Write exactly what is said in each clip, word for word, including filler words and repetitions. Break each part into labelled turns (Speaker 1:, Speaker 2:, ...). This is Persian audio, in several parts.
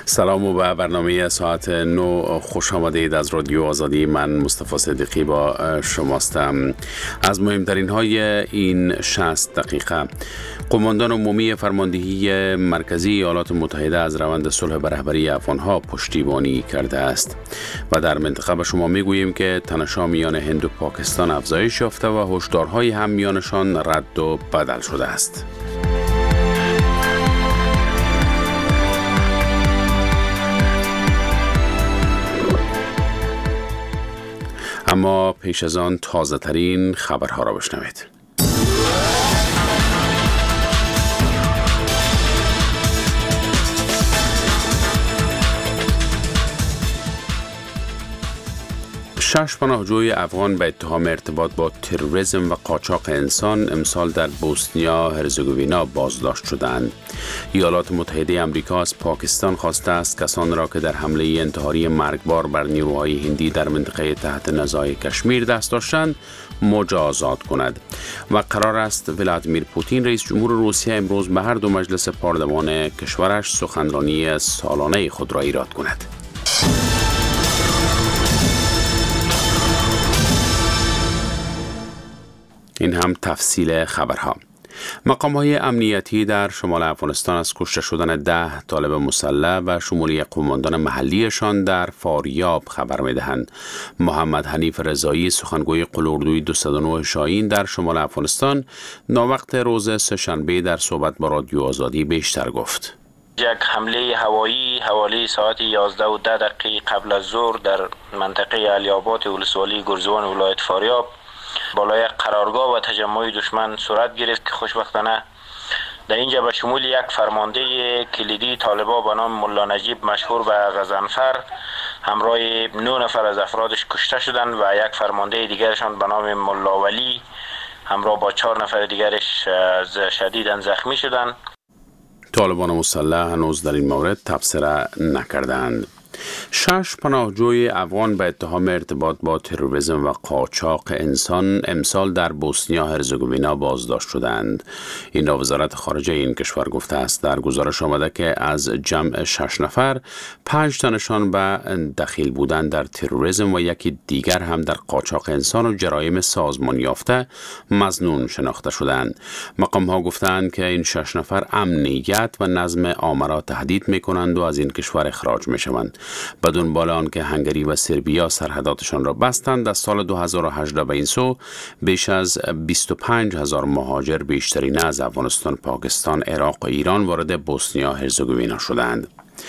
Speaker 1: سلام و به برنامه ساعت نو خوش آمدید از رادیو آزادی. من مصطفی صدیقی با شماستم. از مهمترین های این شصت دقیقه: قماندان عمومی فرماندهی مرکزی ایالات متحده از روند صلح به رهبری افغانها پشتیبانی کرده است و در منطقه به شما میگوییم که تنش‌ها میان هند و پاکستان افزایش یافته و هشدارهایی هم میانشان رد و بدل شده است. اما پیش از آن تازه ترین خبرها را بشنوید. شش پناهجوی افغان به اتهام ارتباط با تروریسم و قاچاق انسان امسال در بوسنیا هرزگوینا بازداشت شدند. ایالات متحده آمریکا از پاکستان خواسته است کسان را که در حمله انتحاری مرگبار بر نیروهای هندی در منطقه تحت نزاع کشمیر دست داشتند مجازات کند و قرار است ولادیمیر پوتین رئیس جمهور روسیه امروز به هر دو مجلس پارلمان کشورش سخنرانی سالانه خود را ایراد کند. این هم تفصیل خبرها. مقام‌های امنیتی در شمال افغانستان از کشته شدن ده طالب مسلح و شمولی قماندان محلیشان در فاریاب خبر می‌دهند. محمد حنیف رضایی، سخنگوی قلوردوی دویست و نه شاهین در شمال افغانستان، ناوقت روز سه‌شنبه در صحبت با رادیو آزادی بیشتر گفت.
Speaker 2: یک حمله هوایی حوالی ساعت یازده و ده دقیقه قبل از ظهر در منطقه علی‌آباد ولسوالی گرزوان ولایت فاریاب بالای قرارگاه و تجمع دشمن صورت گرفت که خوشبختانه در اینجا به شمول یک فرمانده کلیدی طالبان به نام ملا نجیب مشهور به غضنفر همراه نه نفر از افرادش کشته شدند و یک فرمانده دیگرشان به نام ملا ولی همراه با چهار نفر دیگرش شدیداً زخمی شدند.
Speaker 1: طالبان مسلح هنوز در این مورد تبصره نکردند. شش پناهجوی افغان به اتهام ارتباط با تروریسم و قاچاق انسان امسال در بوسنیا هرزگوینا بازداشت شدند. این را وزارت خارجه این کشور گفته است. در گزارش آمده که از جمع شش نفر پنج تنشان به دخیل بودند در تروریسم و یکی دیگر هم در قاچاق انسان و جرایم سازمان یافته مظنون شناخته شدند. مقام ها گفتند که این شش نفر امنیت و نظم عامه را تهدید می کنند و از این کشور اخراج می شوند. به دنبال آن که هنگری و سربیا سرحداتشان را بستند، از سال دو هزار و هجده به این سو بیش از بیست و پنج هزار مهاجر بیشترین از افغانستان، پاکستان، عراق و ایران وارد بوسنیا هرزگوینا شدند.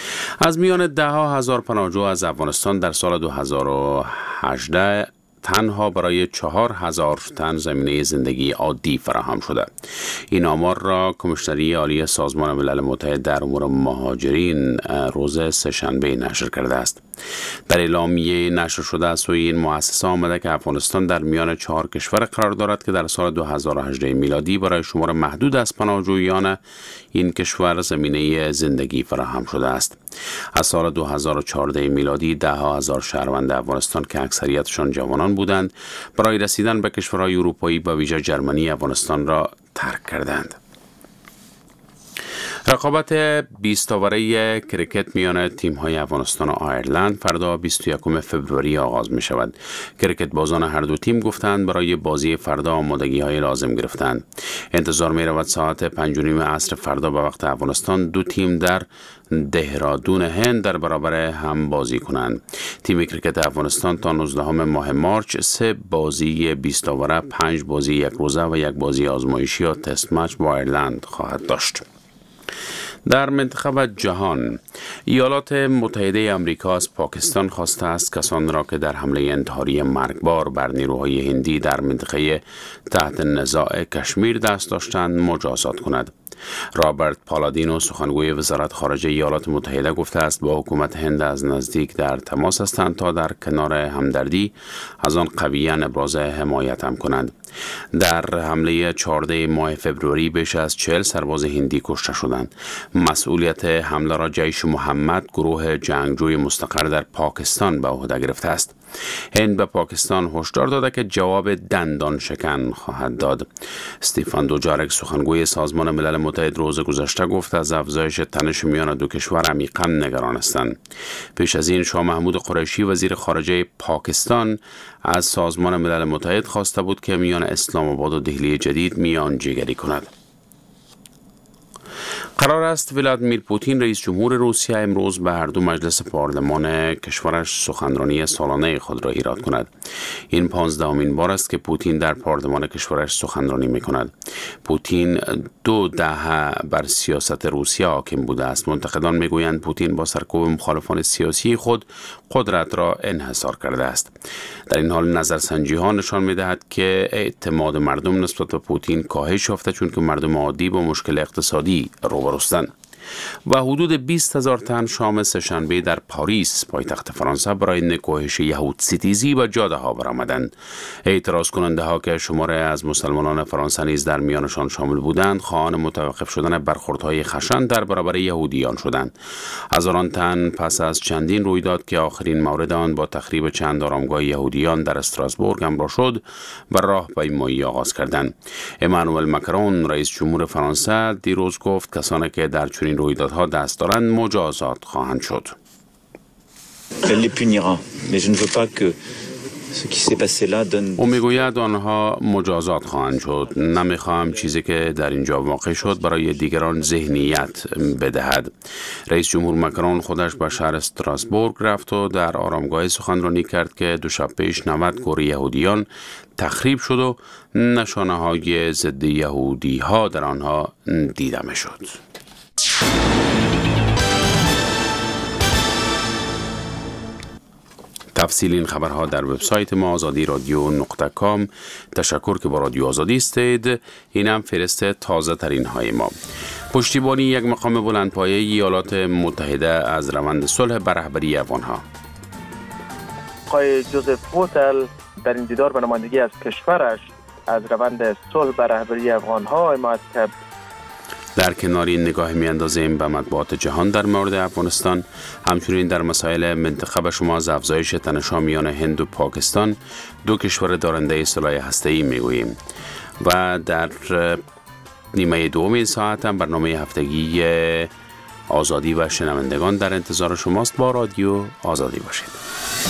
Speaker 1: از میان ده ها هزار پناهجو از افغانستان در سال دو هزار و هجده تنها برای چهار هزار تن زمینه زندگی عادی فراهم شده. این آمار را کمیشنری عالی سازمان ملل متحد در امور مهاجرین روز سه‌شنبه نشر کرده است. در اعلامیه نشر شده از سوی این مؤسسه آمده که افغانستان در میان چهار کشور قرار دارد که در سال دو هزار و هجده میلادی برای شمار محدود از پناهجویان این کشور زمینه زندگی فراهم شده است. از سال دو هزار و چهارده میلادی ده ها هزار شهروند افغانستان که اکثریتشان جوانان بودند برای رسیدن به کشورهای اروپایی به ویژه جرمنی افغانستان را ترک کردند. رقابت بیست اوره کرکت میان تیم‌های افغانستان و آیرلند فردا بیست و یکم فوریه آغاز می شود. کرکت بازان هر دو تیم گفتند برای بازی فردا آمادگی‌های لازم گرفتند. انتظار می رود ساعت پنج و نیم عصر فردا به وقت افغانستان دو تیم در دهرادون هند در برابر هم بازی کنند. تیم کرکت افغانستان تا نوزدهم ماه مارچ سه بازی بیست اوره، پنج بازی یک روزه و یک بازی آزمایشی یا تست مچ با آیرلند خواهد داشت. در منطقه و جهان، ایالات متحده آمریکا از پاکستان خواسته است کسان را که در حمله انتحاری مرگبار بر نیروهای هندی در منطقه تحت نزاع کشمیر دست داشتند مجازات کند. رابرت پالادینو، سخنگوی وزارت خارجه ایالات متحده، گفته است با حکومت هند از نزدیک در تماس هستند تا در کنار همدردی از آن قویاً ابراز حمایت هم کنند. در حمله چهاردهم ماه فوریه بیش از چهل سرباز هندی کشته شدند. مسئولیت حمله را جیش محمد، گروه جنگجوی مستقر در پاکستان، به عهده گرفته است. هند به پاکستان هشدار داده که جواب دندان شکن خواهد داد. استیفان دوجارک، سخنگوی سازمان ملل متحد، روز گذشته گفت از افزایش تنش میان دو کشور عمیقاً نگران هستند. پیش از این شاه محمود قریشی، وزیر خارجه پاکستان، از سازمان ملل متحد خواسته بود که میان اسلام آباد و دهلی جدید میانجیگری کند. قرار است ولادیمیر پوتین، رئیس جمهور روسیه، امروز به هر دو مجلس پارلمان کشورش سخنرانی سالانه خود را ایراد کند. این پانزدهمین بار است که پوتین در پارلمان کشورش سخنرانی می کند. پوتین دو دهه بر سیاست روسیه حاکم بوده است. منتقدان می گویند پوتین با سرکوب مخالفان سیاسی خود قدرت را انحصار کرده است. در این حال نظرسنجی ها نشان می دهد که اعتماد مردم نسبت به پوتین کاهش یافته، چون که مردم عادی با مشکل اقتصادی روبروستند. و حدود بیست هزار تن شام سه‌شنبه در پاریس، پایتخت فرانسه، برای نکوهش یهود ستیزی و جاده ها برآمدند. اعتراض کننده ها که شماره از مسلمانان فرانسه نیز در میانشان شامل بودند، خواهان متوقف شدن برخوردهای خشن در برابر یهودیان شدند. هزاران تن پس از چندین رویداد که آخرین مورد آن با تخریب چند آرامگاه یهودیان در استراسبورگ همراه شد، بر راه پیمایی آغاز کردند. امانوئل ماکرون، رئیس جمهور فرانسه، دیروز گفت کسانی که در چنین رویدادها دست دارند مجازات خواهند شد. او میگوید آنها مجازات خواهند شد. نمیخواهم چیزی که در اینجا واقع شد برای دیگران ذهنیت بدهد. رئیس جمهور ماکرون خودش به شهر استراسبورگ رفت و در آرامگاه سخنرانی کرد که دو شب پیش نود کور یهودیان تخریب شد و نشانه های ضد یهودی ها در آنها دیده می شد. تفصیل این خبرها در وبسایت ما آزادی رادیو نقطه کام. تشکر که با رادیو آزادی استید. این هم فهرست تازه ترین های ما. پشتیبانی یک مقام بلندپایه ایالات متحده از روند صلح بر رهبری افغانها.
Speaker 3: آقای جوزف ووتل در این دیدار به نمایندگی از کشورش از روند صلح بر رهبری افغانها حمایت کرد.
Speaker 1: در کنار این نگاه میاندازیم به مطبوعات جهان در مورد افغانستان. همچنین در مسائل منطقه به شما از افزایش تنش‌ها میان هند و پاکستان، دو کشور دارنده سلاح هسته‌ای میگوییم. و در نیمه دوم این ساعت هم برنامه هفتگی آزادی و شنوندگان در انتظار شماست. با رادیو آزادی باشید.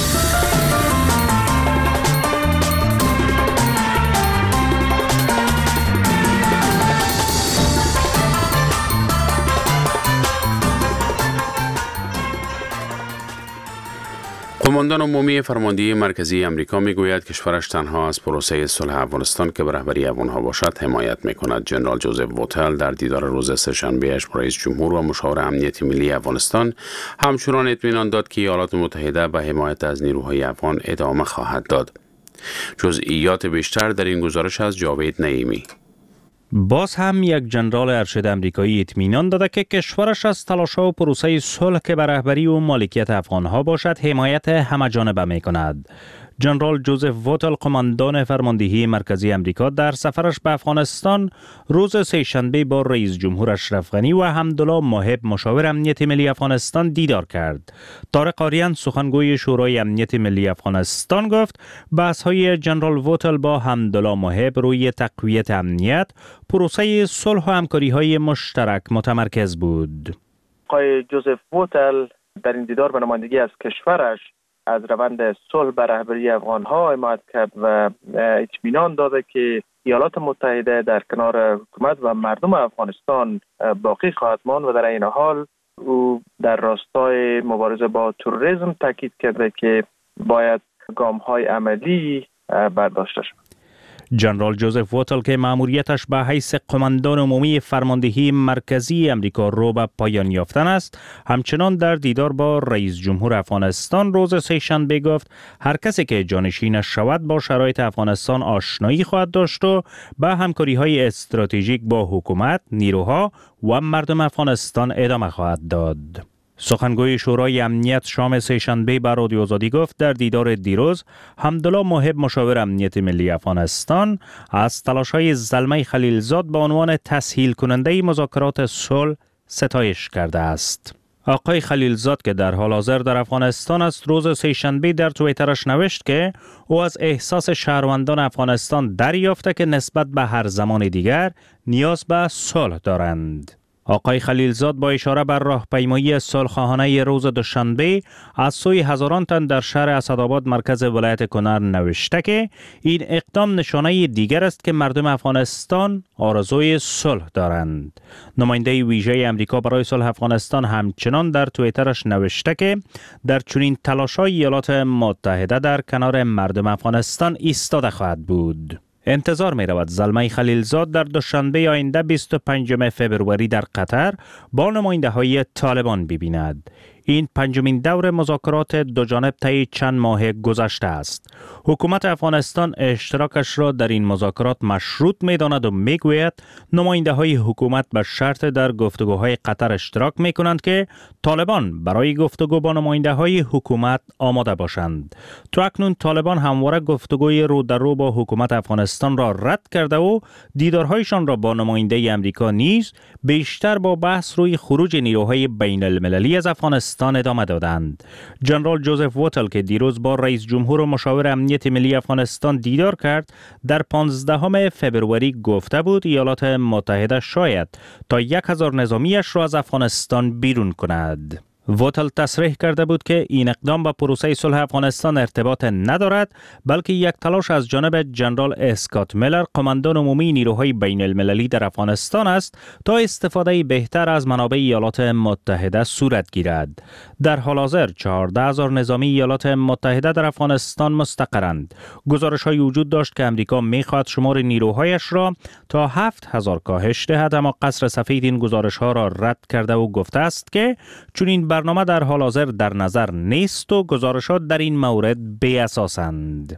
Speaker 1: قماندان عمومی فرماندهی مرکزی امریکا میگوید کشورش تنها از پروسه صلح افغانستان که به رهبری افغانها باشد حمایت میکند. جنرال جوزف ووتل در دیدار روز سه‌شنبه‌اش با رئیس جمهور و مشاور امنیت ملی افغانستان همچنان اطمینان داد که ایالات متحده به حمایت از نیروهای افغان ادامه خواهد داد. جزئیات بیشتر در این گزارش از جاوید نعیمی.
Speaker 4: باز هم یک جنرال ارشد امریکایی اطمینان داده که کشورش از تلاش‌ها و پروسه صلح که به رهبری و مالکیت افغان‌ها باشد حمایت همه‌جانبه می‌کند. جنرال جوزف ووتل، قماندان فرماندهی مرکزی امریکا، در سفرش به افغانستان روز سه‌شنبه با رئیس جمهور اشرف غنی و حمدالله ماهب، مشاور امنیت ملی افغانستان، دیدار کرد. طارق آریان، سخنگوی شورای امنیت ملی افغانستان، گفت بحث‌های جنرال ووتل با حمدالله ماهب روی تقویت امنیت، پروسه صلح و همکاری‌های مشترک متمرکز بود.
Speaker 3: آقای جوزف ووتل در این دیدار به نمایندگی از کشورش از روند صلح بر رهبری افغانها حمایت کرد و اطمینان داده که ایالات متحده در کنار حکومت و مردم افغانستان باقی خواهد ماند و در این حال او در راستای مبارزه با تروریسم تاکید کرده که باید گام‌های عملی برداشته شود.
Speaker 4: جنرال جوزف ووتل که مأموریتش به حیث قماندان عمومی فرماندهی مرکزی امریکا رو به پایان یافتن است، همچنان در دیدار با رئیس جمهور افغانستان روز سه‌شنبه گفت هر کسی که جانشینش شود با شرایط افغانستان آشنایی خواهد داشت و به همکاری‌های استراتژیک با حکومت، نیروها و مردم افغانستان ادامه خواهد داد. سخنگوی شورای امنیت شام سه‌شنبه به رادیو آزادی گفت در دیدار دیروز حمدالله محب مشاور امنیت ملی افغانستان از تلاش‌های زلمه خلیلزاد به عنوان تسهیل کننده مذاکرات صلح ستایش کرده است. آقای خلیلزاد که در حال حاضر در افغانستان است، روز سه‌شنبه در توییترش نوشت که او از احساس شهروندان افغانستان دریافته که نسبت به هر زمان دیگر نیاز به صلح دارند. آقای خلیلزاد با اشاره بر راهپیمایی صلح‌خواهانه روز دوشنبه از سوی هزاران تن در شهر اسدآباد مرکز ولایت کنر نوشته که این اقدام نشانه دیگر است که مردم افغانستان آرزوی صلح دارند. نماینده ویژه امریکا برای صلح افغانستان همچنان در توییترش نوشته که در چنین تلاش‌های ایالات متحده در کنار مردم افغانستان ایستاده خواهد بود. انتظار می رود زلمه خلیلزاد در دوشنبه آینده بیست و پنجم فبروری در قطر با نماینده های طالبان ببیند. این پنجمین دور مذاکرات دو جانب طی چند ماه گذشته است. حکومت افغانستان اشتراکش را در این مذاکرات مشروط می داند و می گوید نماینده های حکومت به شرط در گفتگوهای قطر اشتراک می کنند که طالبان برای گفتگو با نماینده های حکومت آماده باشند. تا اکنون طالبان همواره گفتگوی رو در رو با حکومت افغانستان را رد کرده و دیدارهایشان را با نماینده امریکا نیز بیشتر با بحث روی خروج نیروهای بین المللی از افغانستان ادامه دادند. جنرال جوزف ووتل که دیروز با رئیس جمهور و مشاور امنیت ملی افغانستان دیدار کرد، در پانزدهم فبروری گفته بود ایالات متحده شاید تا یک هزار نظامیش را از افغانستان بیرون کند. ووتل تصریح کرده بود که این اقدام با پروسه صلح افغانستان ارتباط ندارد، بلکه یک تلاش از جانب جنرال اسکات میلر قماندان عمومی نیروهای بین المللی در افغانستان است تا استفاده بهتر از منابع ایالات متحده صورت گیرد. در حال حاضر چهارده هزار نظامی ایالات متحده در افغانستان مستقرند. گزارش‌های وجود داشت که امریکا می‌خواهد شمار نیروهایش را تا هفت هزار کاهش دهد، اما قصر سفید این گزارش‌ها را رد کرده و گفته است که چون این برنامه در حال حاضر در نظر نیست و گزارشات در این مورد بی اساسند.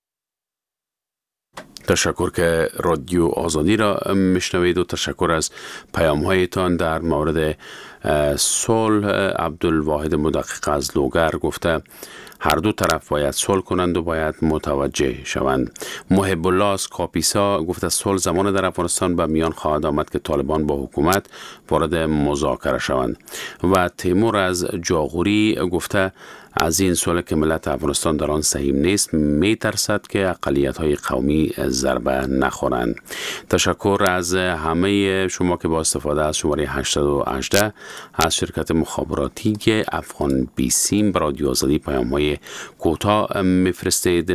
Speaker 1: تشکر که رادیو آزادی را میشنوید و تشکر از پیام هایتان. در مورد صلح عبدالواحد مدقق از لوگر گفته هر دو طرف باید صلح کنند و باید متوجه شوند. محب الله از کاپیسا گفته صلح زمان در افغانستان به میان خواهد آمد که طالبان با حکومت وارد مذاکره شوند. و تیمور از جاغوری گفته از این صلح که ملت افغانستان در آن سهیم نیست، می ترسد که اقلیت‌های قومی ضربه نخورند. تشکر از همه شما که با استفاده از شماره هشتصد و هجده از شرکت مخابراتی که افغان بی سیم برای رادیو آزادی پیام‌های کوتاه میفرستید.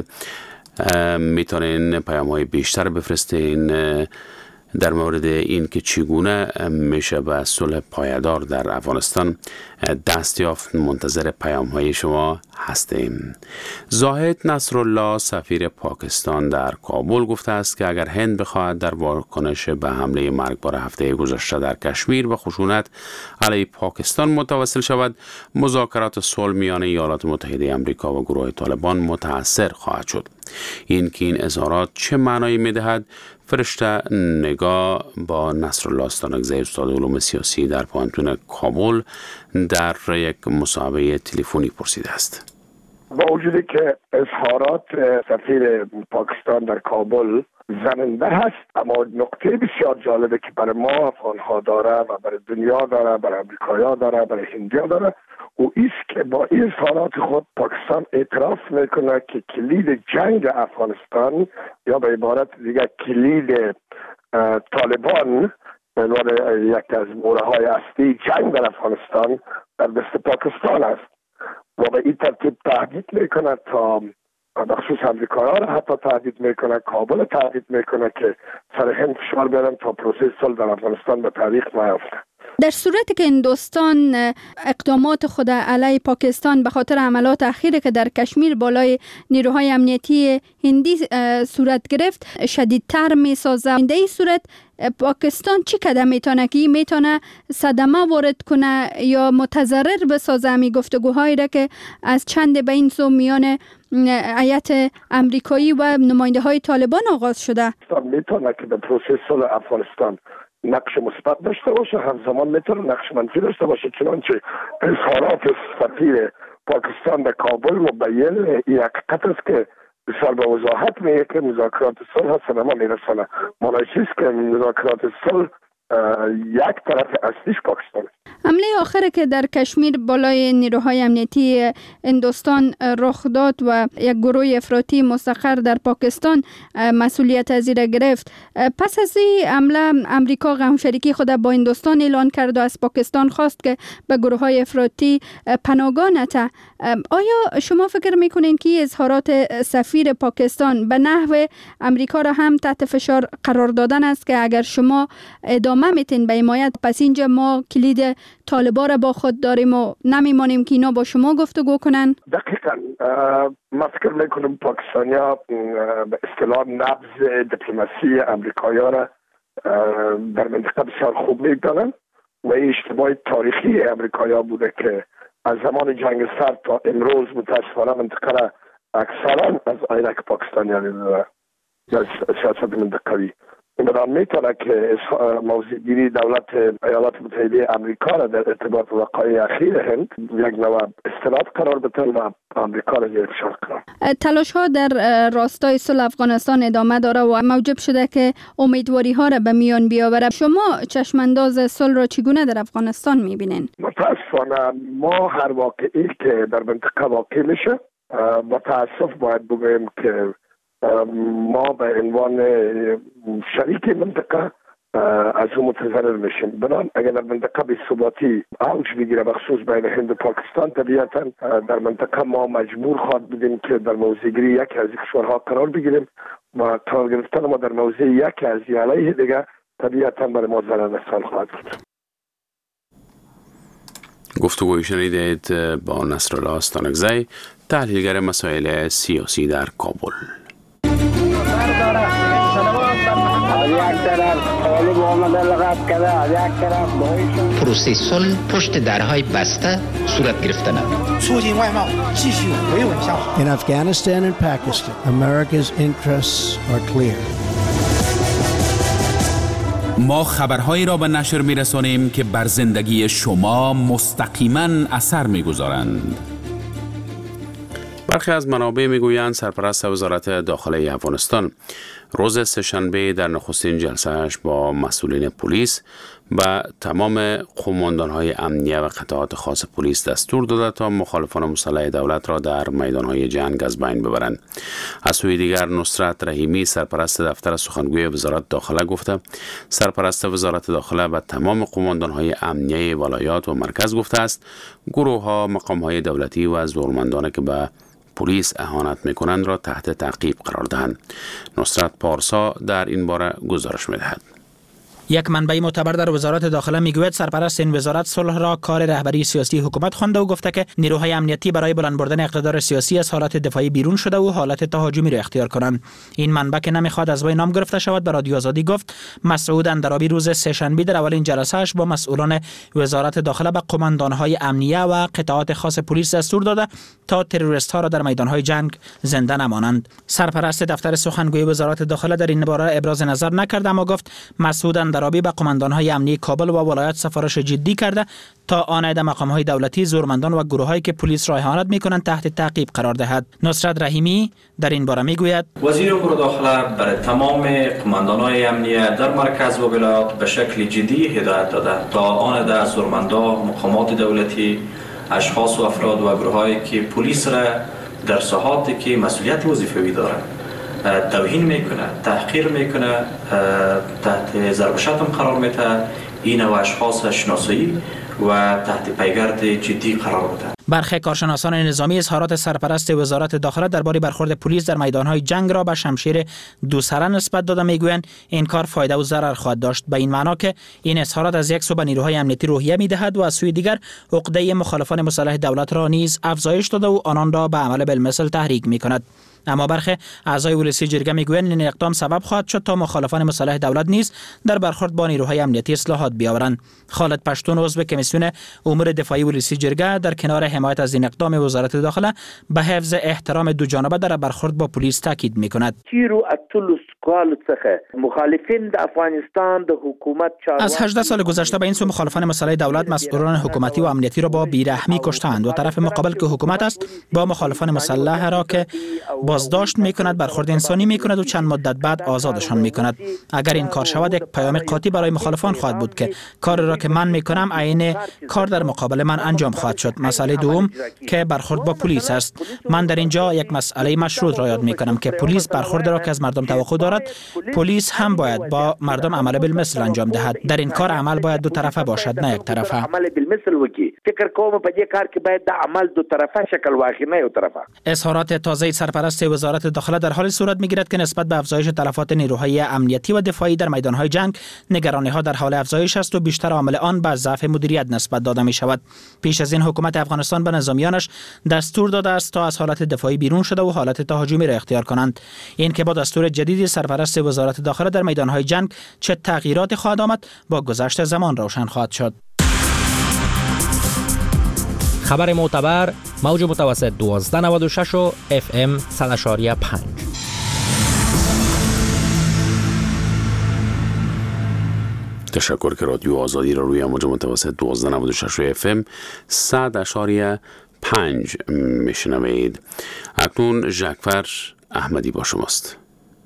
Speaker 1: میتونین پیام‌های بیشتر بفرستین در مورد این که چگونه میشه به صلح پایدار در افغانستان دست یافت. منتظر پیام های شما هستیم. زاهد نصرالله سفیر پاکستان در کابل گفته است که اگر هند بخواهد در واکنش به حمله مرگبار هفته گذشته در کشمیر و خشونت علیه پاکستان متوسل شود، مذاکرات صلح میان ایالات متحده آمریکا و گروه طالبان متاثر خواهد شد. این که این اظهارات چه معنایی میدهد؟ فرشته نگاه با نصرالله استانکزی استاد علوم سیاسی در پوهنتون کابل در یک مصاحبه تلفنی پرسیده است.
Speaker 5: با وجودی که اظهارات سفیر پاکستان در کابل زننده هست، اما نقطه بسیار جالبه که برای ما افغان‌ها داره و برای دنیا داره، برای امریکایی‌ها داره، برای هندی‌ها داره، او ایست که با این اظهارات خود پاکستان اعتراف میکنه که کلید جنگ افغانستان یا به عبارت دیگه کلید طالبان به عنوان یک از مورهای اصلی جنگ در افغانستان در دست پاکستان است و به این ترتیب تهدید میکنه تا بخصوص امریکایی‌ها را حتی تهدید میکنه، کابل تهدید میکنه که سر هند فشار بیارن تا پروسه صلح در افغانستان به تاریخ نیفته.
Speaker 6: در صورتی که هندوستان اقدامات خود علیه پاکستان به خاطر عملات اخیری که در کشمیر بالای نیروهای امنیتی هندی صورت گرفت شدیدتر می سازه، در این صورت پاکستان چی قدم میتونه که میتونه صدمه وارد کنه یا متضرر بسازه می گفتگوهایی را که از چند به این سو میان هیئت امریکایی و نماینده های طالبان آغاز شده؟
Speaker 5: میتونه که به پروسه صلح افغانستان نقش مثبت داشته باشه، همزمان میتونه نقش منفی داشته باشه. چنانچه اظهارات سفیر پاکستان در کابل مبین این حقیقت است که بسیار به وضاحت میگه که مذاکرات صلح سینما میرسانه. معنی چیست که مذاکرات صلح یک طرف اصلیش پاکستان است.
Speaker 6: حمله آخر که در کشمیر بالای نیروهای امنیتی هندوستان رخ داد و یک گروه افراطی مستقر در پاکستان مسئولیت از این گرفت، پس از این حمله امریکا همشریکی خود با هندوستان اعلان کرد و از پاکستان خواست که به گروه های افراطی پناهگاه نده. آیا شما فکر میکنین که اظهارات سفیر پاکستان به نحو امریکا را هم تحت فشار قرار دادن است که اگر شما ادامه میتین به حمایت، پس اینجا ما کلید طالبان را با خود داریم و نمیمانیم که اینا با شما گفتگو کنن؟
Speaker 5: دقیقاً من فکر میکنم پاکستانیا به اصطلاح نبض دیپلماسی امریکایی‌ها را در منطقه بسیار خوب میدانند و این اشتباه تاریخی امریکایی‌ها بوده که از زمان جنگ سرد تا امروز متاسفانه منطقه را اکثرا از عینک پاکستانیا دیدن در سیاست منطقوی. این میتونه که موضع‌گیری دولت ایالات متحده امریکا را در ارتباط وقایع اخیر هند یک نوع استناد قرار بدن و امریکا را زیر فشار قرار.
Speaker 6: تلاش ها در راستای صلح افغانستان ادامه داره و موجب شده که امیدواری ها را به میان بیاوره. شما چشمانداز صلح را چگونه در افغانستان میبینین؟
Speaker 5: متاسفانه ما هر واقعی که در منطقه واقع میشه با تاسف باید بگوییم که ما به عنوان شریک منطقه از اون متضرر میشیم. بنابراین اگر در منطقه بی ثباتی اوج بگیره بخصوص بین هند و پاکستان، طبیعتا در منطقه ما مجبور خواهد بودیم که در موضع‌گیری یکی از کشورها قرار بگیریم و قرار گرفتن ما در موضع یکی از علیه دیگه طبیعتا برای ما ضرر رسان خواهد بود.
Speaker 1: گفتگوی شنیدید با نصرالله استانکزی، تحلیلگر مسائل سیاسی در کابل.
Speaker 7: پروسه صلح پشت درهای بسته صورت گرفتن.
Speaker 8: In Afghanistan and Pakistan, America's interests are clear.
Speaker 9: ما خبرهایی را به نشر می‌رسانیم که بر زندگی شما مستقیما اثر می‌گذارند.
Speaker 1: برخی از منابع میگویند سرپرست وزارت داخله افغانستان روز سه‌شنبه در نخستین جلسه‌اش با مسئولین پلیس و تمام قماندان‌های امنیه و قطعات خاص پلیس دستور داده تا مخالفان مسلح دولت را در میدان‌های جنگ از بین ببرند. از سوی دیگر نصرت رحیمی سرپرست دفتر سخنگوی وزارت داخله گفته سرپرست وزارت داخله و تمام قماندان‌های امنیه ولایات و مرکز گفته است گروه‌ها مقام‌های دولتی و زورمندان که به پلیس اهانت میکنند را تحت تعقیب قرار دهند. نصرت پارسا در این باره گزارش میدهد.
Speaker 10: یک منبع معتبر در وزارت داخله میگوید سرپرست این وزارت صلح را کار رهبری سیاسی حکومت خوانده و گفته که نیروهای امنیتی برای بلند بردن اقتدار سیاسی از حالت دفاعی بیرون شده و حالت تهاجمی را اختیار کنند. این منبع که نمیخواد از وی نام گرفته شود به رادیو آزادی گفت مسعود اندرابی روز سه‌شنبه در اولین جلسه‌اش با مسئولان وزارت داخله به قماندان‌های امنیه و قطعات خاص پلیس دستور داده تا تروریست‌ها را در میدان‌های جنگ زنده نمانند. سرپرست دفتر سخنگوی وزارت داخله در این باره ابراز نظر نکرد، اما گفت مسعود اندرابی به قماندان‌های امنیه کابل و ولایت سفارش جدی کرده تا آنایده مقام‌های دولتی، زورمندان و گروه‌هایی که پلیس را اهانت می‌کنند تحت تعقیب قرار دهد. نصرت رحیمی در این باره میگوید
Speaker 11: وزیر امور داخله برای تمام قماندان‌های امنیه در مرکز و ولایات به شکل جدی هدایت داده تا آنایده زورمندان، مقامات دولتی، اشخاص و افراد و گروه‌هایی که پلیس را در ساحاتی که مسئولیت وظیفوی دارند توهین میکنه، تحقیر میکنه، تحت ضرب شتم قرار میده، این و اشخاص شناسایی و تحت پیگرد جدی قرار بده.
Speaker 10: برخی کارشناسان نظامی اظهارات سرپرست وزارت داخله درباره برخورد پلیس در میدانهای جنگ را به شمشیر دوسره نسبت داده میگویند این کار فایده و ضرر خواهد داشت، به این معنا که این اظهارات از یک سو به نیروهای امنیتی روحیه میدهد و از سوی دیگر عقده مخالفان مسلح دولت را نیز افزایش داده و آنان را به عمل بالمثل تحریک میکند. اما برخی اعضای ولسی جرگه میگویند این اقدام سبب خواهد شد تا مخالفان مسلح دولت نیز در برخورد با نیروهای امنیتی اصلاحات بیاورند. خالد پشتون عضو کمیسیون امور دفاعی ولسی جرگه در کنار حمایت از این اقدام وزارت داخله به حفظ احترام دو جانبه در برخورد با پلیس تاکید می‌کند.
Speaker 12: مخالفین د افغانستان د حکومت
Speaker 10: از هجده سال گذشته به این سو مخالفان مسئله دولت مسئولان حکومتی و امنیتی را با بیرحمی کشتند و طرف مقابل که حکومت است با مخالفان مسلح را که بازداشت می‌کند برخورد انسانی می‌کند و چند مدت بعد آزادشان می‌کند. اگر این کار شود یک پیام قاطع برای مخالفان خواهد بود که کار را که من می‌کنم عین کار در مقابل من انجام خواهد شد. مسئله دوم که برخورد با پلیس است. من در اینجا یک مسئله مشروط را یاد می‌کنم که پلیس برخورد را که از مردم توقع دارد پلیس هم باید با مردم عمل بالمثل انجام دهد. در این کار عمل باید دو طرفه باشد نه یک طرفه.
Speaker 12: عمل بالمثل وکي فکر کوم په دې کار کې باید د عمل دو طرفه شکل واخلي نه یو طرفه.
Speaker 10: اظهارات تازه سرپرست وزارت داخله در حال صورت می‌گیرد که نسبت به افزایش تلفات نیروهای امنیتی و دفاعی در میدان‌های جنگ نگرانی‌ها در حال افزایش است و بیشتر عامل آن به ضعف مدیریت نسبت داده می‌شود. پیش از این حکومت افغانستان به نظامیانش دستور داده است تا از حالت دفاعی بیرون شده و حالت تهاجمی را اختیار کنند. این که با دستور جدید سرپرست وزارت داخله در میدان‌های جنگ چه تغییرات خواهد آمد با گذشت زمان روشن خواهد شد.
Speaker 13: خبر معتبر موج متوسط دوازده نود و شش و اف ام صد و پنج.
Speaker 1: تشکر که رادیو آزادی را روی موج متوسط دوازده نود و شش و اف ام صد و پنج میشنوید. اکنون ژکفر احمدی با شماست.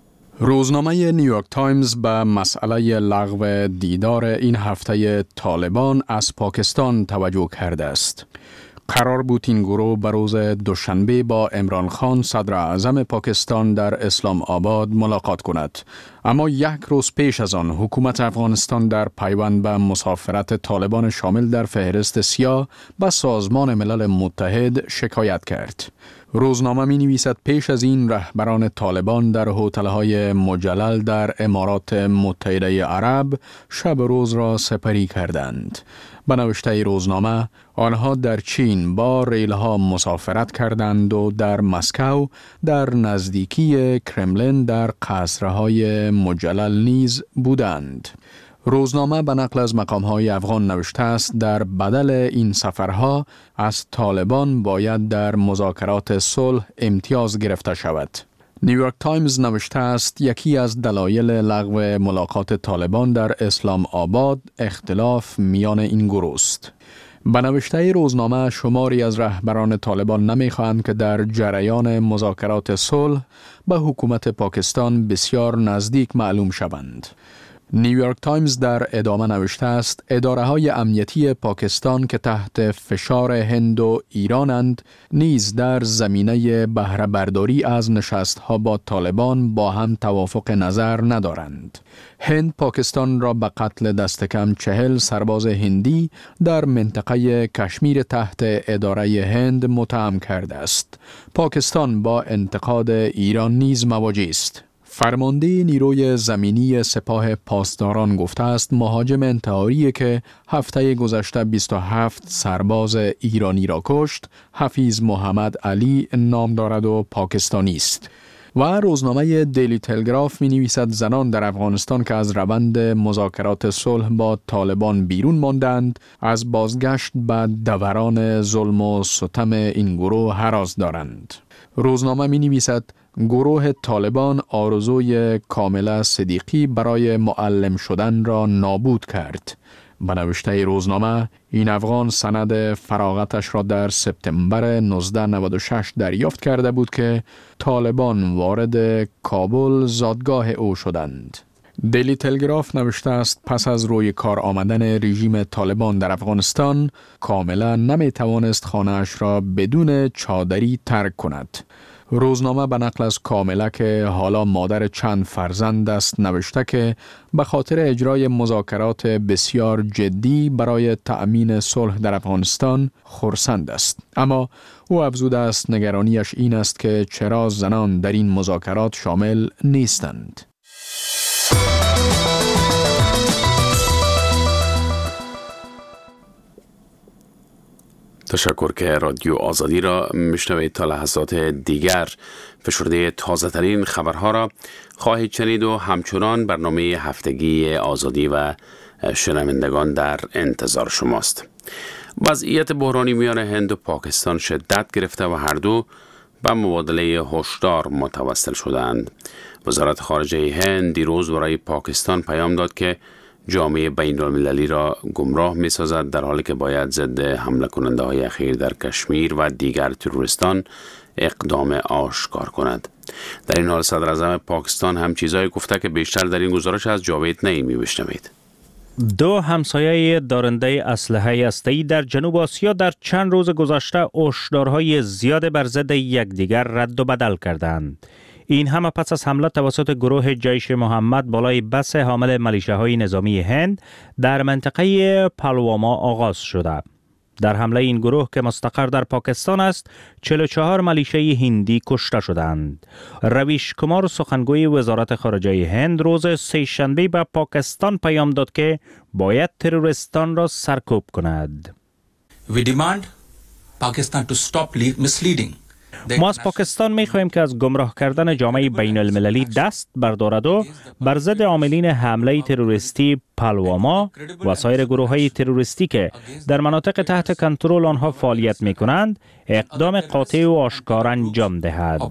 Speaker 14: روزنامه نیویورک تایمز به مسئله لغو دیدار این هفته طالبان از پاکستان توجه کرده است. قرار بود این گروه به روز دوشنبه با عمران خان صدر اعظم پاکستان در اسلام آباد ملاقات کند. اما یک روز پیش از آن حکومت افغانستان در پیوند به مسافرت طالبان شامل در فهرست سیاه به سازمان ملل متحد شکایت کرد. روزنامه می نویسد پیش از این رهبران طالبان در هتل‌های مجلل در امارات متحده عرب شب و روز را سپری کردند. به نوشته روزنامه آنها در چین با ریلها مسافرت کردند و در مسکو در نزدیکی کرملین در قصرهای مجلل نیز بودند. روزنامه به نقل از مقام‌های افغان نوشته است در بدل این سفرها از طالبان باید در مذاکرات صلح امتیاز گرفته شود. نیویورک تایمز نوشته است یکی از دلایل لغو ملاقات طالبان در اسلام آباد اختلاف میان این گروه است. به نوشته روزنامه شماری از رهبران طالبان نمی‌خواهند که در جریان مذاکرات صلح به حکومت پاکستان بسیار نزدیک معلوم شوند. نیویورک تایمز در ادامه نوشته است اداره های امنیتی پاکستان که تحت فشار هند و ایرانند نیز در زمینه بهره برداری از نشست‌ها با طالبان با هم توافق نظر ندارند. هند پاکستان را به قتل دست کم چهل سرباز هندی در منطقه کشمیر تحت اداره هند متهم کرده است. پاکستان با انتقاد ایران نیز مواجه است. فرمانده نیروی زمینی سپاه پاسداران گفته است مهاجم انتحاری که هفته گذشته بیست و هفت سرباز ایرانی را کشت حفیظ محمد علی نام دارد و پاکستانی است. و روزنامه دیلی تلگراف می نویسد زنان در افغانستان که از روند مذاکرات صلح با طالبان بیرون ماندند از بازگشت به دوران ظلم و ستم این گروه هراس دارند. روزنامه می نویسد گروه طالبان آرزوی کاملا صدیقی برای معلم شدن را نابود کرد. به نوشته روزنامه این افغان سند فراغتش را در سپتامبر نوزده نود و شش دریافت کرده بود که طالبان وارد کابل زادگاه او شدند. دیلی تلگراف نوشته است پس از روی کار آمدن رژیم طالبان در افغانستان کاملا نمی توانست خانه‌اش را بدون چادری ترک کند. روزنامه به نقل از کامله که حالا مادر چند فرزند است نوشته که به خاطر اجرای مذاکرات بسیار جدی برای تأمین صلح در افغانستان خرسند است. اما او افزوده است نگرانیش این است که چرا زنان در این مذاکرات شامل نیستند.
Speaker 1: تشکر که رادیو آزادی را میشنوید. تا لحظات دیگر فشرده تازه ترین خبرها را خواهید شنید و همچنان برنامه هفتگی آزادی و شنوندگان در انتظار شماست. وضعیت بحرانی میان هند و پاکستان شدت گرفته و هر دو به مبادله هشدار متوسل شدند. وزارت خارجه هند دیروز برای پاکستان پیام داد که جامعه بین المللی را گمراه می سازد، در حالی که باید ضد حمله کننده های اخیر در کشمیر و دیگر تروریستان اقدام آشکار کند. در این حال صدر اعظم پاکستان هم چیزایی گفته که بیشتر در این گزارش از جاوید نعیمی بشنوید.
Speaker 4: دو همسایه دارنده اسلحه هسته‌ای در جنوب آسیا در چند روز گذشته هشدارهای زیاد بر ضد یکدیگر رد و بدل کردند. این همه پس از حمله توسط گروه جیش محمد بالای بس حامل ملیشه‌های نظامی هند در منطقه پلواما آغاز شده. در حمله این گروه که مستقر در پاکستان است، چهل و چهار ملیشه هندی کشته شدند. رویش کمار سخنگوی وزارت خارجه هند روز سه‌شنبه به پاکستان پیام داد که باید تروریستان را سرکوب کند.
Speaker 15: We demand Pakistan to stop misleading.
Speaker 4: ما از پاکستان می خواهیم که از گمراه کردن جامعه بین المللی دست بردارد و بر ضد عاملین حمله تروریستی پلواما و سایر گروه های تروریستی که در مناطق تحت کنترل آنها فعالیت می کنند اقدام قاطع و آشکار انجام دهد.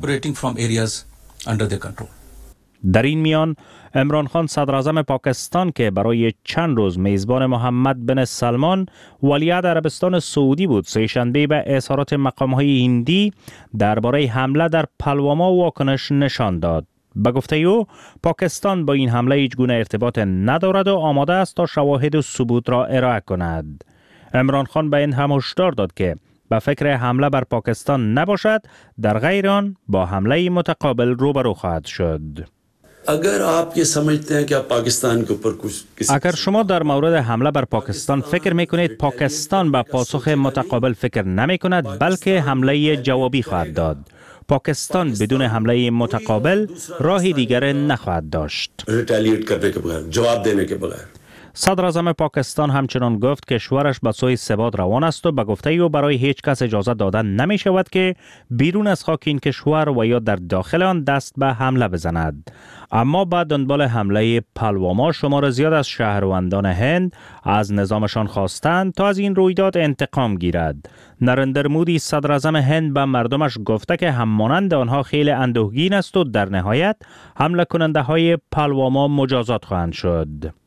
Speaker 4: در این میان عمران خان صدر اعظم پاکستان که برای چند روز میزبان محمد بن سلمان ولیعهد عربستان سعودی بود، سه‌شنبه به اظهارات مقام‌های هندی درباره حمله در پلواما واکنش نشان داد. به گفته او پاکستان با این حمله هیچ گونه ارتباط ندارد و آماده است تا شواهد و ثبوت را ارائه کند. عمران خان به این هم هشدار داد که به فکر حمله بر پاکستان نباشد، در غیر آن با حمله متقابل روبرو خواهد شد.
Speaker 16: اگر آپ یہ سمجھتے ہیں کہ آپ پاکستان کے اوپر کچھ
Speaker 4: اگر شما در مورد حمله بر پاکستان فکر می کنید پاکستان به پاسخ متقابل فکر نمی کند بلکه حمله جوابی خواهد داد. پاکستان بدون حمله متقابل راهی دیگر نخواهد داشت.
Speaker 16: ریٹیلیٹ کرنے کے بغیر، جواب دینے کے بغیر.
Speaker 4: صدر اعظم پاکستان همچنان گفت کشورش به سوی ثبات روان است و به گفته او برای هیچ کس اجازه دادن نمی شود که بیرون از خاک این کشور و یا در داخل آن دست به حمله بزند. اما بعد دنبال حمله پلواما شمار زیاد از شهروندان هند از نظامشان خواستند تا از این رویداد انتقام گیرد. نریندر مودی صدر اعظم هند به مردمش گفته که همانند آنها خیلی اندوهگین است و در نهایت حمله کننده های پلواما مجازات خواهند شد.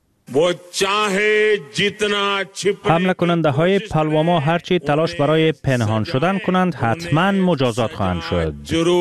Speaker 4: حمله کننده های پلواما هرچی تلاش برای پنهان شدن کنند حتما مجازات خواهند شد.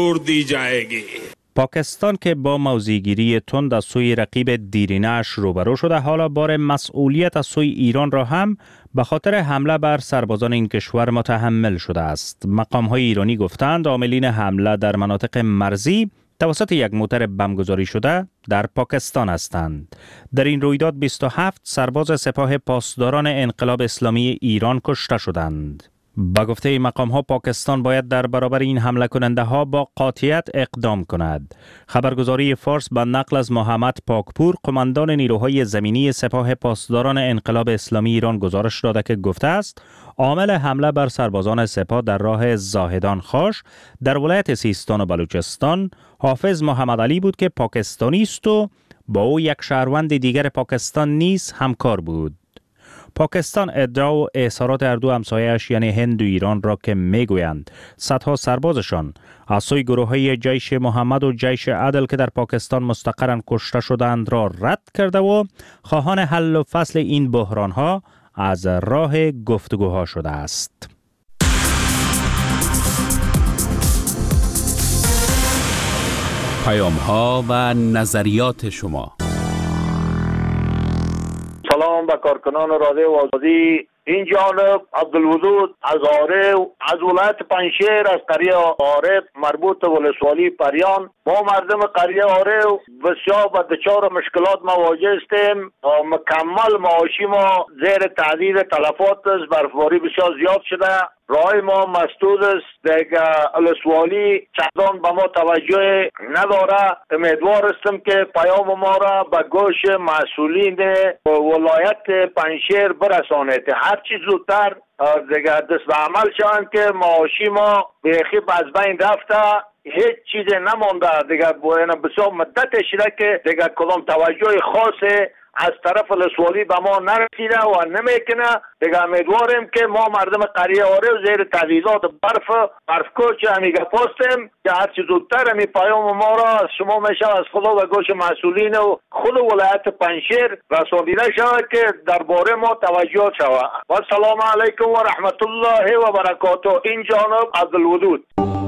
Speaker 4: پاکستان که با موضع‌گیری تند از سوی رقیب دیرینه‌اش روبرو شده، حالا بار مسئولیت از سوی ایران را هم به خاطر حمله بر سربازان این کشور متحمل شده است. مقام‌های ایرانی گفتند عاملین حمله در مناطق مرزی توسط یک موتر بمبگذاری شده در پاکستان هستند. در این رویداد بیست و هفت سرباز سپاه پاسداران انقلاب اسلامی ایران کشته شدند. با گفته مقام ها پاکستان باید در برابر این حمله کننده ها با قاطعیت اقدام کند. خبرگزاری فارس با نقل از محمد پاکپور قماندان نیروهای زمینی سپاه پاسداران انقلاب اسلامی ایران گزارش داده که گفته است عامل حمله بر سربازان سپاه در راه زاهدان خاش در ولایت سیستان و بلوچستان حافظ محمد علی بود که پاکستانی است و با او یک شهروند دیگر پاکستان نیز همکار بود. پاکستان ادعا و اظهارات هر دو همسایه‌اش یعنی هند و ایران را که میگویند صدها سربازشان از سوی گروه‌های جیش محمد و جیش عدل که در پاکستان مستقرن کشته شدند را رد کرده و خواهان حل و فصل این بحران‌ها از راه گفتگوها شده است.
Speaker 9: پیام‌ها و نظریات شما.
Speaker 12: سلام به کارکنان رادیو آزادی. این جانب عبدالودود از آره از ولایت پنشیر از قریه آره مربوط به ولسوالی پریان. ما مردم قریه آره بسیار با دچار مشکلات مواجه هستیم. مکمل معاشی ما زیر تهدید تلفات است. برفباری بسیار زیاد شده. راه ما مسدود است. دیگه ولسوالی چندان به ما توجه نداره. امیدوار هستم که پیام ما را به گوش مسئولین ولایت پنشیر برسانید. هر چیز زودتر دیگه دست به عمل شوند که معاشی ما بیخی از بین رفته. هیچ چیز نمانده دیگه. بسیار مدت شده که دیگه کدام توجه خاص از طرف ولسوالی به ما نرسیده و نمیکنه. دیگه امیدواریم که ما مردم قریه آره زیر تعویضات برف برفکوچ همیگه پاستیم که هرچی زودتر همی پیام ما را از شما میشه از خدا و گوش مسئولین و خود ولایت پنجشیر رسانیده شود که درباره ما توجه شود. و سلام علیکم و رحمت الله و برکاته. این جانب عبدالودود.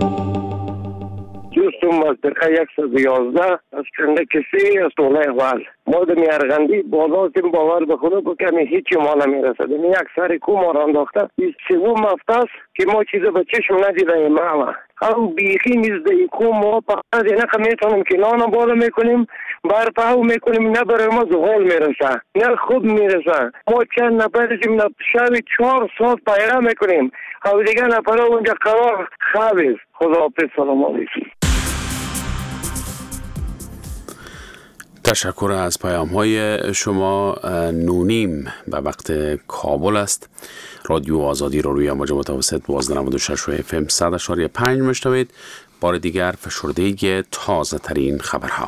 Speaker 5: دوستم از دقیقه صد و یازده از کنده کسی از طوله اول ما در میارغندی بالا که باور بخونه بکنی هیچی ما نمیرسد. این یک سر کو ما را انداخته. این سوم هفته است که ما چیز به چشم ندیده ایم. هم بیخی نزده کو ما فقط اینه که میتونیم که نان بالا میکنیم برپاو میکنیم نه برای ما زغال میرسه نه خوب میرسه. ما چند نفرشیم شبی چهار ساعت پیره میکنیم و دیگه نفره اونجا قرار خوابیست. خدا حافظ. سلام علیکم.
Speaker 1: تشکر از پیام های شما. نونیم به وقت کابل است. رادیو آزادی رو روی موج متوسط دوازده نود و شش و اف ام صد و پنج میشنوید. بار دیگر فشردگی تازه ترین خبرها.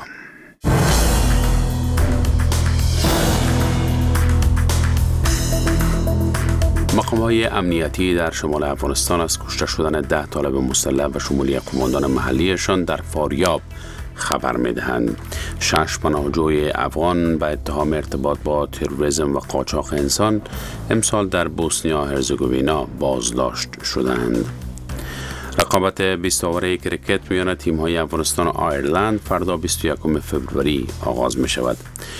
Speaker 1: مقام‌های امنیتی در شمال افغانستان از کشته شدن ده طالب مسلح و شمولی قماندان محلیشان در فاریاب خبر می‌دهند. شش پناهجوی افغان به اتهام ارتباط با تروریسم و قاچاق انسان امسال در بوسنیا هرزگوینا بازداشت شدند. رقابت بیست اوره کرکت میان تیم‌های افغانستان و آیرلند فردا بیست و یکم فوریه آغاز می‌شود.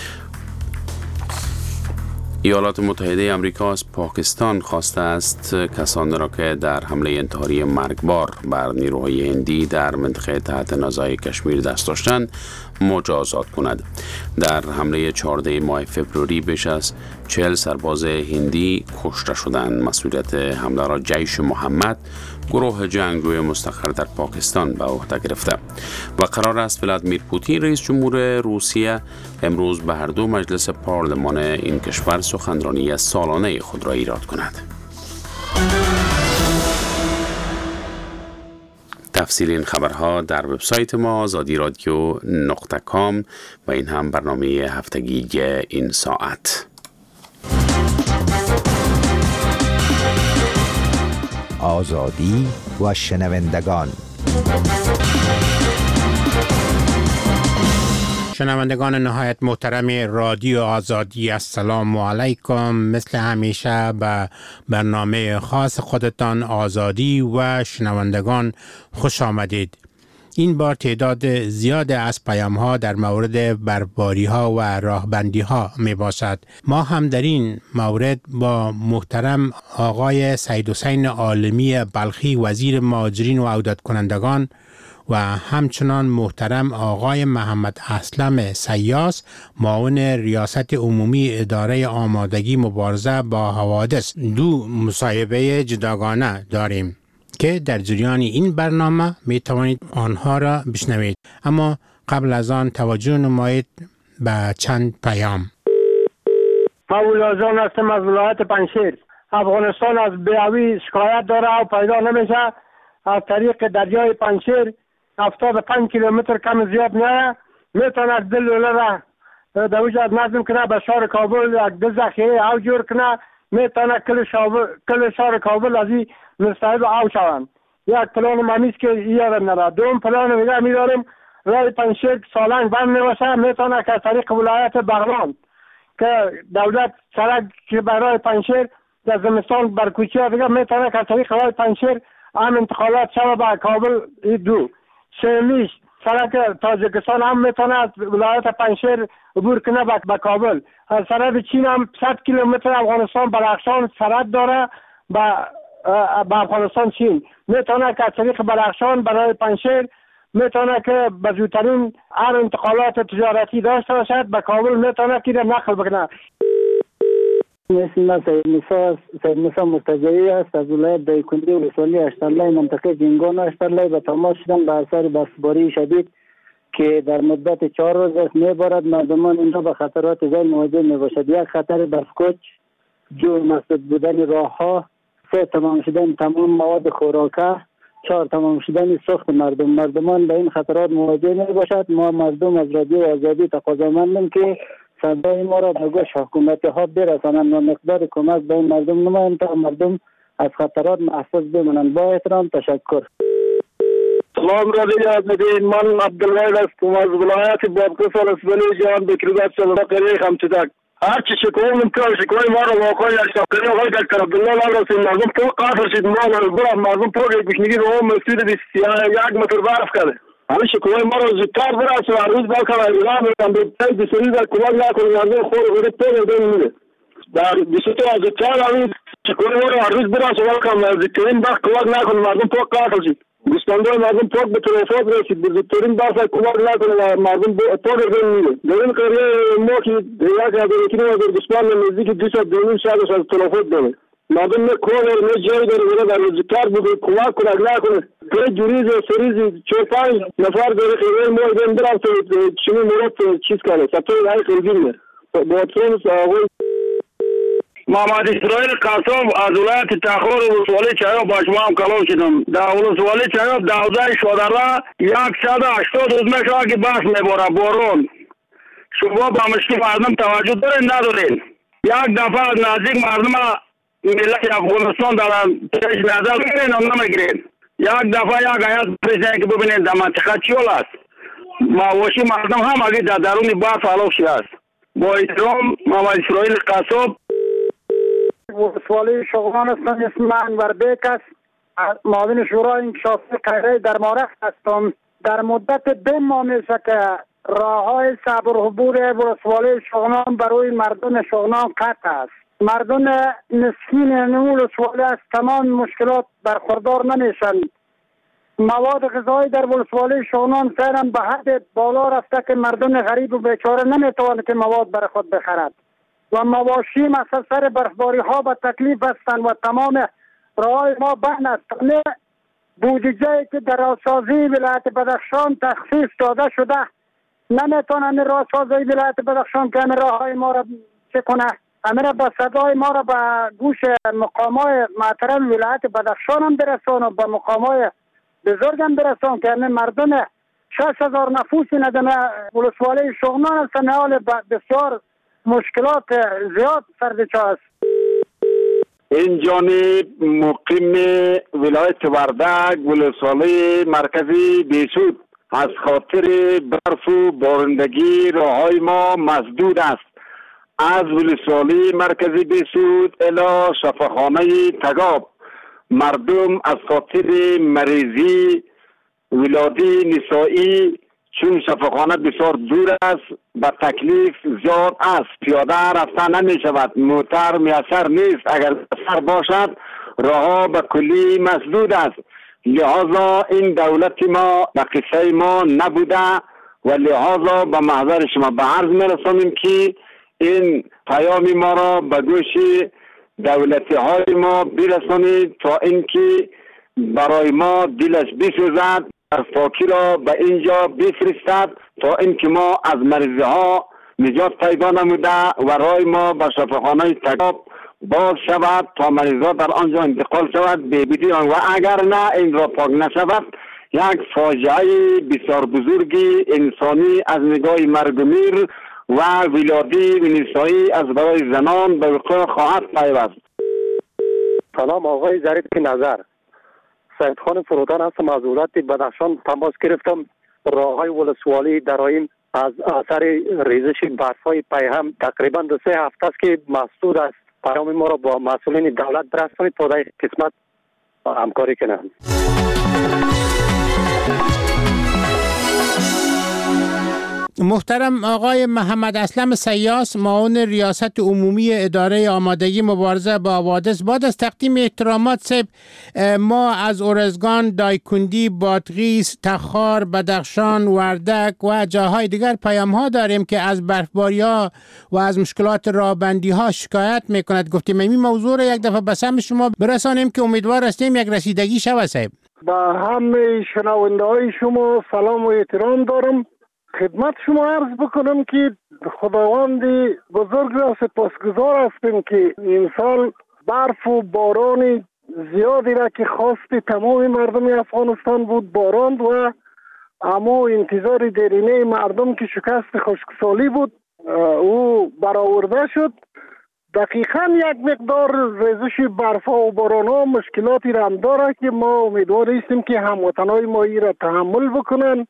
Speaker 1: ایالات متحده آمریکا از پاکستان خواسته است کسانی را که در حمله انتحاری مرگبار بر نیروهای هندی در منطقه تحت نزاع کشمیر دست داشتند مجازات کند. در حمله چهاردهم ماه فوریه بیش از چهل سرباز هندی کشته شدند. مسئولیت حمله را جیش محمد، گروه جنگجوی مستقر در پاکستان، به عهده گرفته و قرار است ولادیمیر پوتین رئیس جمهور روسیه امروز به هر دو مجلس پارلمان این کشور سخنرانی سالانه خود را ایراد کند. تفصیل این خبرها در وبسایت ما آزادی رادیو نقطه کام و این هم برنامه هفتگی این ساعت.
Speaker 17: آزادی و شنوندگان.
Speaker 18: شنوندگان نهایت محترم رادیو آزادی، السلام علیکم. مثل همیشه به برنامه خاص خودتان آزادی و شنوندگان خوش آمدید. این بار تعداد زیاد از پیام ها در مورد برفباری ها و راهبندی ها می باشد. ما هم در این مورد با محترم آقای سید حسین عالمی بلخی وزیر مهاجرین و عودت کنندگان و همچنان محترم آقای محمد اسلم سیاس معاون ریاست عمومی اداره آمادگی مبارزه با حوادث دو مصاحبه جداگانه داریم که در جریان این برنامه می توانید آنها را بشنوید. اما قبل از آن توجه نمایید به چند پیام.
Speaker 19: فولازان هستم از ولایت پنجشیر. افغانستان از بیاوی شکایت داره و پیدا نمیشه. از طریق دریای پنجشیر هفتاد و پنج کیلومتر کم زیاد نه میتونه از دل لوله را در وجود نظم کنه به شهر کابل یک دو ذخیره او جور کنه. میتونه کل کل شهر کابل از این مستعد او شوند. یک پلان مانیست که یادم نره. دوم پلان میگه میداریم رای پنجشیر سالنگ بند نباشه. میتونه که طریق ولایت بغلان که دولت سرک که برای پنجشیر در زمستان بر کوچه ها دیگه میتونه که طریق رای پنجشیر هم انتقالات شوه به کابل. دو سومیش سرک تاجیکستان هم میتونه از ولایت پنجشیر عبور کنه به کابل. از سرحد چین هم صد کیلومتر افغانستان بلخشان سرحد داره به با افغانستان چین. میتونه که طریق بلخشان برای پنجشیر میتونه که به زودترین هر انتقالات تجارتی داشته باشد به کابل میتونه که نقل بکنه.
Speaker 20: اسم سید موسی سید موسی مرتضایی است از ولایت دایکنی ولسوالی اشترلای منطقه جنگان اشترلای به تماس شدن به اثر برفباری شدید که در مدت چهار روز است میبارد. مردمان اینجا به خطرات زیاد مواجه میباشد. یک خطر برفکوچ، دو مسدود بودن راه ها، سه تمام شدن تمام مواد خوراکه، چهار تمام شدن سوخت مردم. مردمان به این خطرات مواجه میباشد. ما مردم از رادیو آزادی تقاضا مندیم که صدای ما را به گوش حکومت ها برسانند و مقدار کمک به این مردم نمایند تا مردم از خطرات محفوظ بمانند. با احترام، تشکر.
Speaker 12: سلام رادیو آزادی، من عبدالوحید هستم از ولایت بادغیس الاسبلی جان بکرگات سلطقری خمچدک. هرچی شکوه ممکن شکوه ما را واقعی اشتاقی آقای دکتر عبدالله لال رسیم مردم پاک قاطر شد ما را برم مردم پاک یک گشنگی رو هم مسجد یک متر برف کرده. همین شکوه ما را زودتر برس و هر روز باکم ایران میرم به تای بسری در کمک نکنیم مردم خور غیره پاک دن میده. در بیشتر از زودتر همین شکوه ما را هر روز برس و باکم زودترین وقت کمک نکنیم مردم پاک قاطر شد. گوسفندان مردم پاک به تلفات رسید بزرگترین بحث کمک نکنه و مردم پاک ارزن میده. در این قریه ما که یک هزار یکی نو هزار گوسفند نزدیک دویست دونیم شهرش از تلفات داره. مردم نه کار داره نه جایی داره بره در روزگار بوده کمک کنه نکنه. که جوریز و سریز چهار پنج نفر داره خیلی ما ایدن برم تو چمی مرد چیز کنه سطور های خیلی با اترون آقای محمد اسرائیل قاسم از ولایت تخار ولسوالی چایاب با شما هم کلام شدم. در ولسوالی چایاب دوازده شادره صد و هشتاد روز میشه که بس میباره بارون. شما با مشکل مردم توجه دارین ندارین؟ یک دفعه از نزدیک مردم ملت افغانستان دارن پیش نظر بگیرین هم نمیگیرین. یک دفعه یک آیت پریزنی که ببینین در منطقه چیول است. مواشی مردم هم اگه در درون بس حلاق شده است. با احترام محمد اسرائیل قاسم.
Speaker 19: ولسوالی شغلان هستم. اسم من انور بیک است. معاون شورای انکشافی قیره در مارخ هستم. در مدت دو ماه میشه که راه های صبر عبور ولسوالی شغلان برای مردم شغلان قطع است. مردم مسکین ولسوالی از تمام مشکلات برخوردار نمیشن. مواد غذایی در ولسوالی شغلان فعلا به حد بالا رفته که مردم غریب و بیچاره نمیتوانند که مواد برای خود بخرد و مواشی مثل سر برفباری ها به تکلیف هستند و تمام راه ما بند است. نه بودجه که در راهسازی ولایت بدخشان تخصیص داده شده نمیتونن راهسازی ولایت بدخشان که راه های ما را چه کنه. امیر با صدای ما را به گوش مقامای محترم ولایت بدخشان هم برسان و به مقامای بزرگ هم برسان که مردم شش هزار نفوس ندمه ولسوالی شغنان هستن حال بسیار مشکلات زیاد سرچه است.
Speaker 12: این جانب مقیم ولایت وردک ولسوالی مرکزی بیسود از خاطر برف و بارندگی راههای ما مسدود است. از ولسوالی مرکزی بیسود الی شفاخانه تگاب مردم از خاطر مریضی ولادی نسایی چون شفاخانه بسیار دور است به تکلیف زیاد است. پیاده رفتن نمی شود. موتر میسر نیست. اگر سر باشد راه به کلی مسدود است. لحاظا این دولت ما به قصه ما نبوده و لحاظا به محضر شما به عرض میرسانیم که این پیام ما را به گوش دولتی های ما برسانید تا اینکه برای ما دلش بسوزد پاکی را به اینجا بفرستد تا اینکه ما از مریضی ها نجات پیدا نموده و رای ما به شفاخانه تگاب باز شود تا مریض ها در آنجا انتقال شود ببیدی و اگر نه این را پاک نشود یک فاجعه بسیار بزرگی انسانی از نگاه مرگ و میر و ولادی و نسایی از برای زنان به وقوع خواهد پیوست.
Speaker 21: سلام آقای ظریف نظر، سید خان فرودان هستم از ولایت بدخشان. تماس گرفتم راه های ولسوالی درایم از اثر ریزش برف های پیهم تقریبا دو سه هفته است که مسدود است. پیام ما را با مسئولین دولت برسانید تا در قسمت همکاری کنند.
Speaker 18: محترم آقای محمد اسلم سیاس، معاون ریاست عمومی اداره آمادگی مبارزه با حوادث، بعد از تقدیم احترامات صاحب، ما از ارزگان، دایکندی، بادغیس، تخار، بدخشان، وردک و جاهای دیگر پیام ها داریم که از برفباری ها و از مشکلات راهبندی ها شکایت میکند. گفتیم این موضوع را یک دفعه به سمع شما برسانیم که امیدوار هستیم یک رسیدگی شود. صاحب
Speaker 19: با همه شنونده های شما سلام و احترام دارم. خدمت شما عرض بکنم که خداوند بزرگ را سپاسگزار هستیم که این سال برف و باران زیادی را که خواست تمام مردم افغانستان بود باراند و اما انتظار دیرینه مردم که شکست خشکسالی بود او برآورده شد. دقیقاً یک مقدار ریزش برف و باران ها مشکلاتی را هم داره که ما امیدوار هستیم که هموطنای ما ای را تحمل بکنن.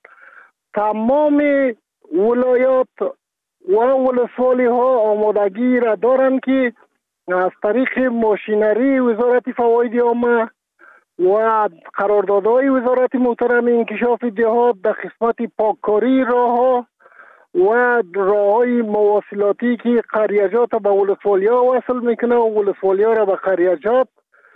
Speaker 19: تمام ولایات و ولسوالی ها آمادگی را دارن که از طریق ماشینری وزارت فواید عامه و قراردادهای وزارت محترم انکشاف دهات در قسمت پاککاری راه ها و راه های مواصلاتی که قریجات به ولسوالی ها وصل میکنه و ولسوالی ها را به قریجات،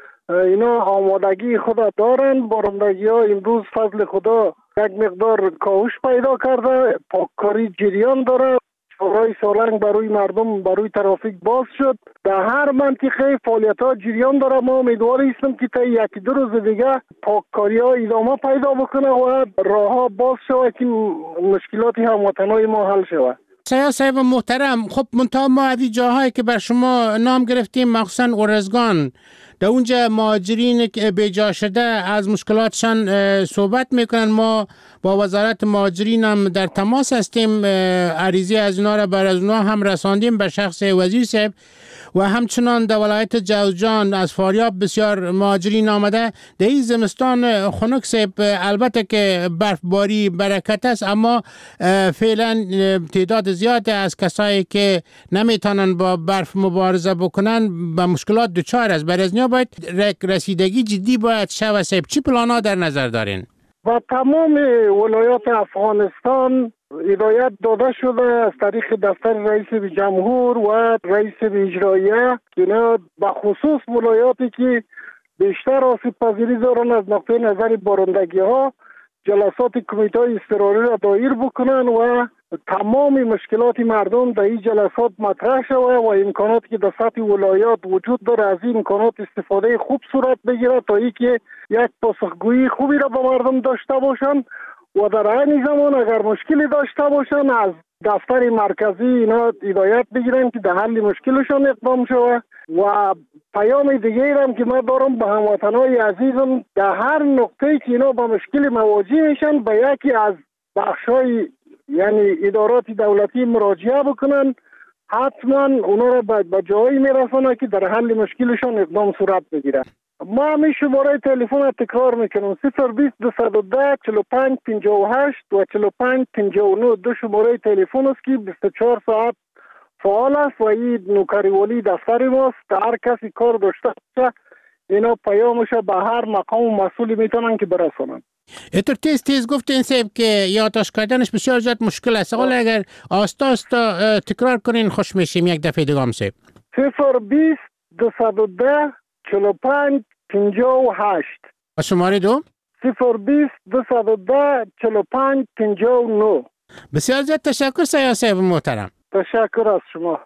Speaker 19: اینا آمادگی خدا دارن. بارندگی ها امروز فضل خدا یک مقدار کاهش پیدا کرده، پاککاری جریان داره، شورای سالنگ برای مردم برای ترافیک باز شد. در هر منطقه فعالیت ها جریان داره. ما امیدوار هستیم که تا یکی دو روز دیگه پاککاری ها ادامه پیدا بکنه و راه ها باز شود که مشکلات هموطنای ما حل شود.
Speaker 18: سیاه صاحب محترم، خب منتها ما از جاهایی که بر شما نام گرفتیم مخصوصا ارزگان، در اونجا مهاجرین که بیجا شده از مشکلاتشان صحبت میکنن. ما با وزارت مهاجرین هم در تماس هستیم، عریضه از اینا را بر از اونا هم رساندیم به شخص وزیر صاحب و همچنان در ولایت جوزجان از فاریاب بسیار مهاجرین آمده. در این زمستان خنک صاحب البته که برفباری برکت است، اما فعلا تعداد زیاد از کسایی که نمیتونن با برف مبارزه بکنن به مشکلات دچار است. برای از نیا باید رسیدگی جدی باید شود. صاحب چی پلانا در نظر دارین؟
Speaker 19: و تمام ولایات افغانستان هدایت داده شده از طریق دفتر رئیس جمهور و رئیس اجراییه که اینا به خصوص ولایاتی که بیشتر آسیب پذیری دارن از نقطه نظر بارندگی ها جلسات کمیته اضطراری را دایر بکنن و تمام مشکلات مردم در این جلسات مطرح شود و امکاناتی که در سطح ولایات وجود داره از این امکانات استفاده خوب صورت بگیره تا اینکه یک پاسخگویی خوبی را به مردم داشته باشن و در عین زمان اگر مشکلی داشته باشن از دفتر مرکزی اینا هدایت بگیرن که در حل مشکلشان اقدام شود. و پیام دیگه هم که من دارم به هموطنای عزیزم در هر نقطه‌ای که اینا با مشکل مواجه میشن به یکی از بخشای یعنی ادارات دولتی مراجعه بکنن، حتما اونا را به جایی میرسانه که در حل مشکلشان اقدام صورت بگیره. ما همیشه برای تلفن تکرار میکنم صفر بیست دویست و ده چهل و پنج پنجاه و هشت و چهل و پنج پنجاه و نه دو شماره تلفن است که بیست و چهار ساعت فعال است و این نوکری ولی دفتر ماست. هر کسی کار داشته باشه اینا پیامش به هر مقام و مسئولی میتونن که برسونن.
Speaker 18: اتر تیز تیز گفتین صاحب که یادداشت کردنش بسیار زیاد مشکل است. حالا اگر آستا آستا تکرار کنین خوش میشیم یک دفعه دیگه هم صاحب.
Speaker 19: صفر بیست دویست و ده چهل و پنج پنجاه و هشت
Speaker 18: و شماره دو
Speaker 19: صفر بیست دویست و ده چهل و پنج پنجاه و نه.
Speaker 18: بسیار زیاد تشکر سیاه صاحب محترم.
Speaker 19: تشکر از شما.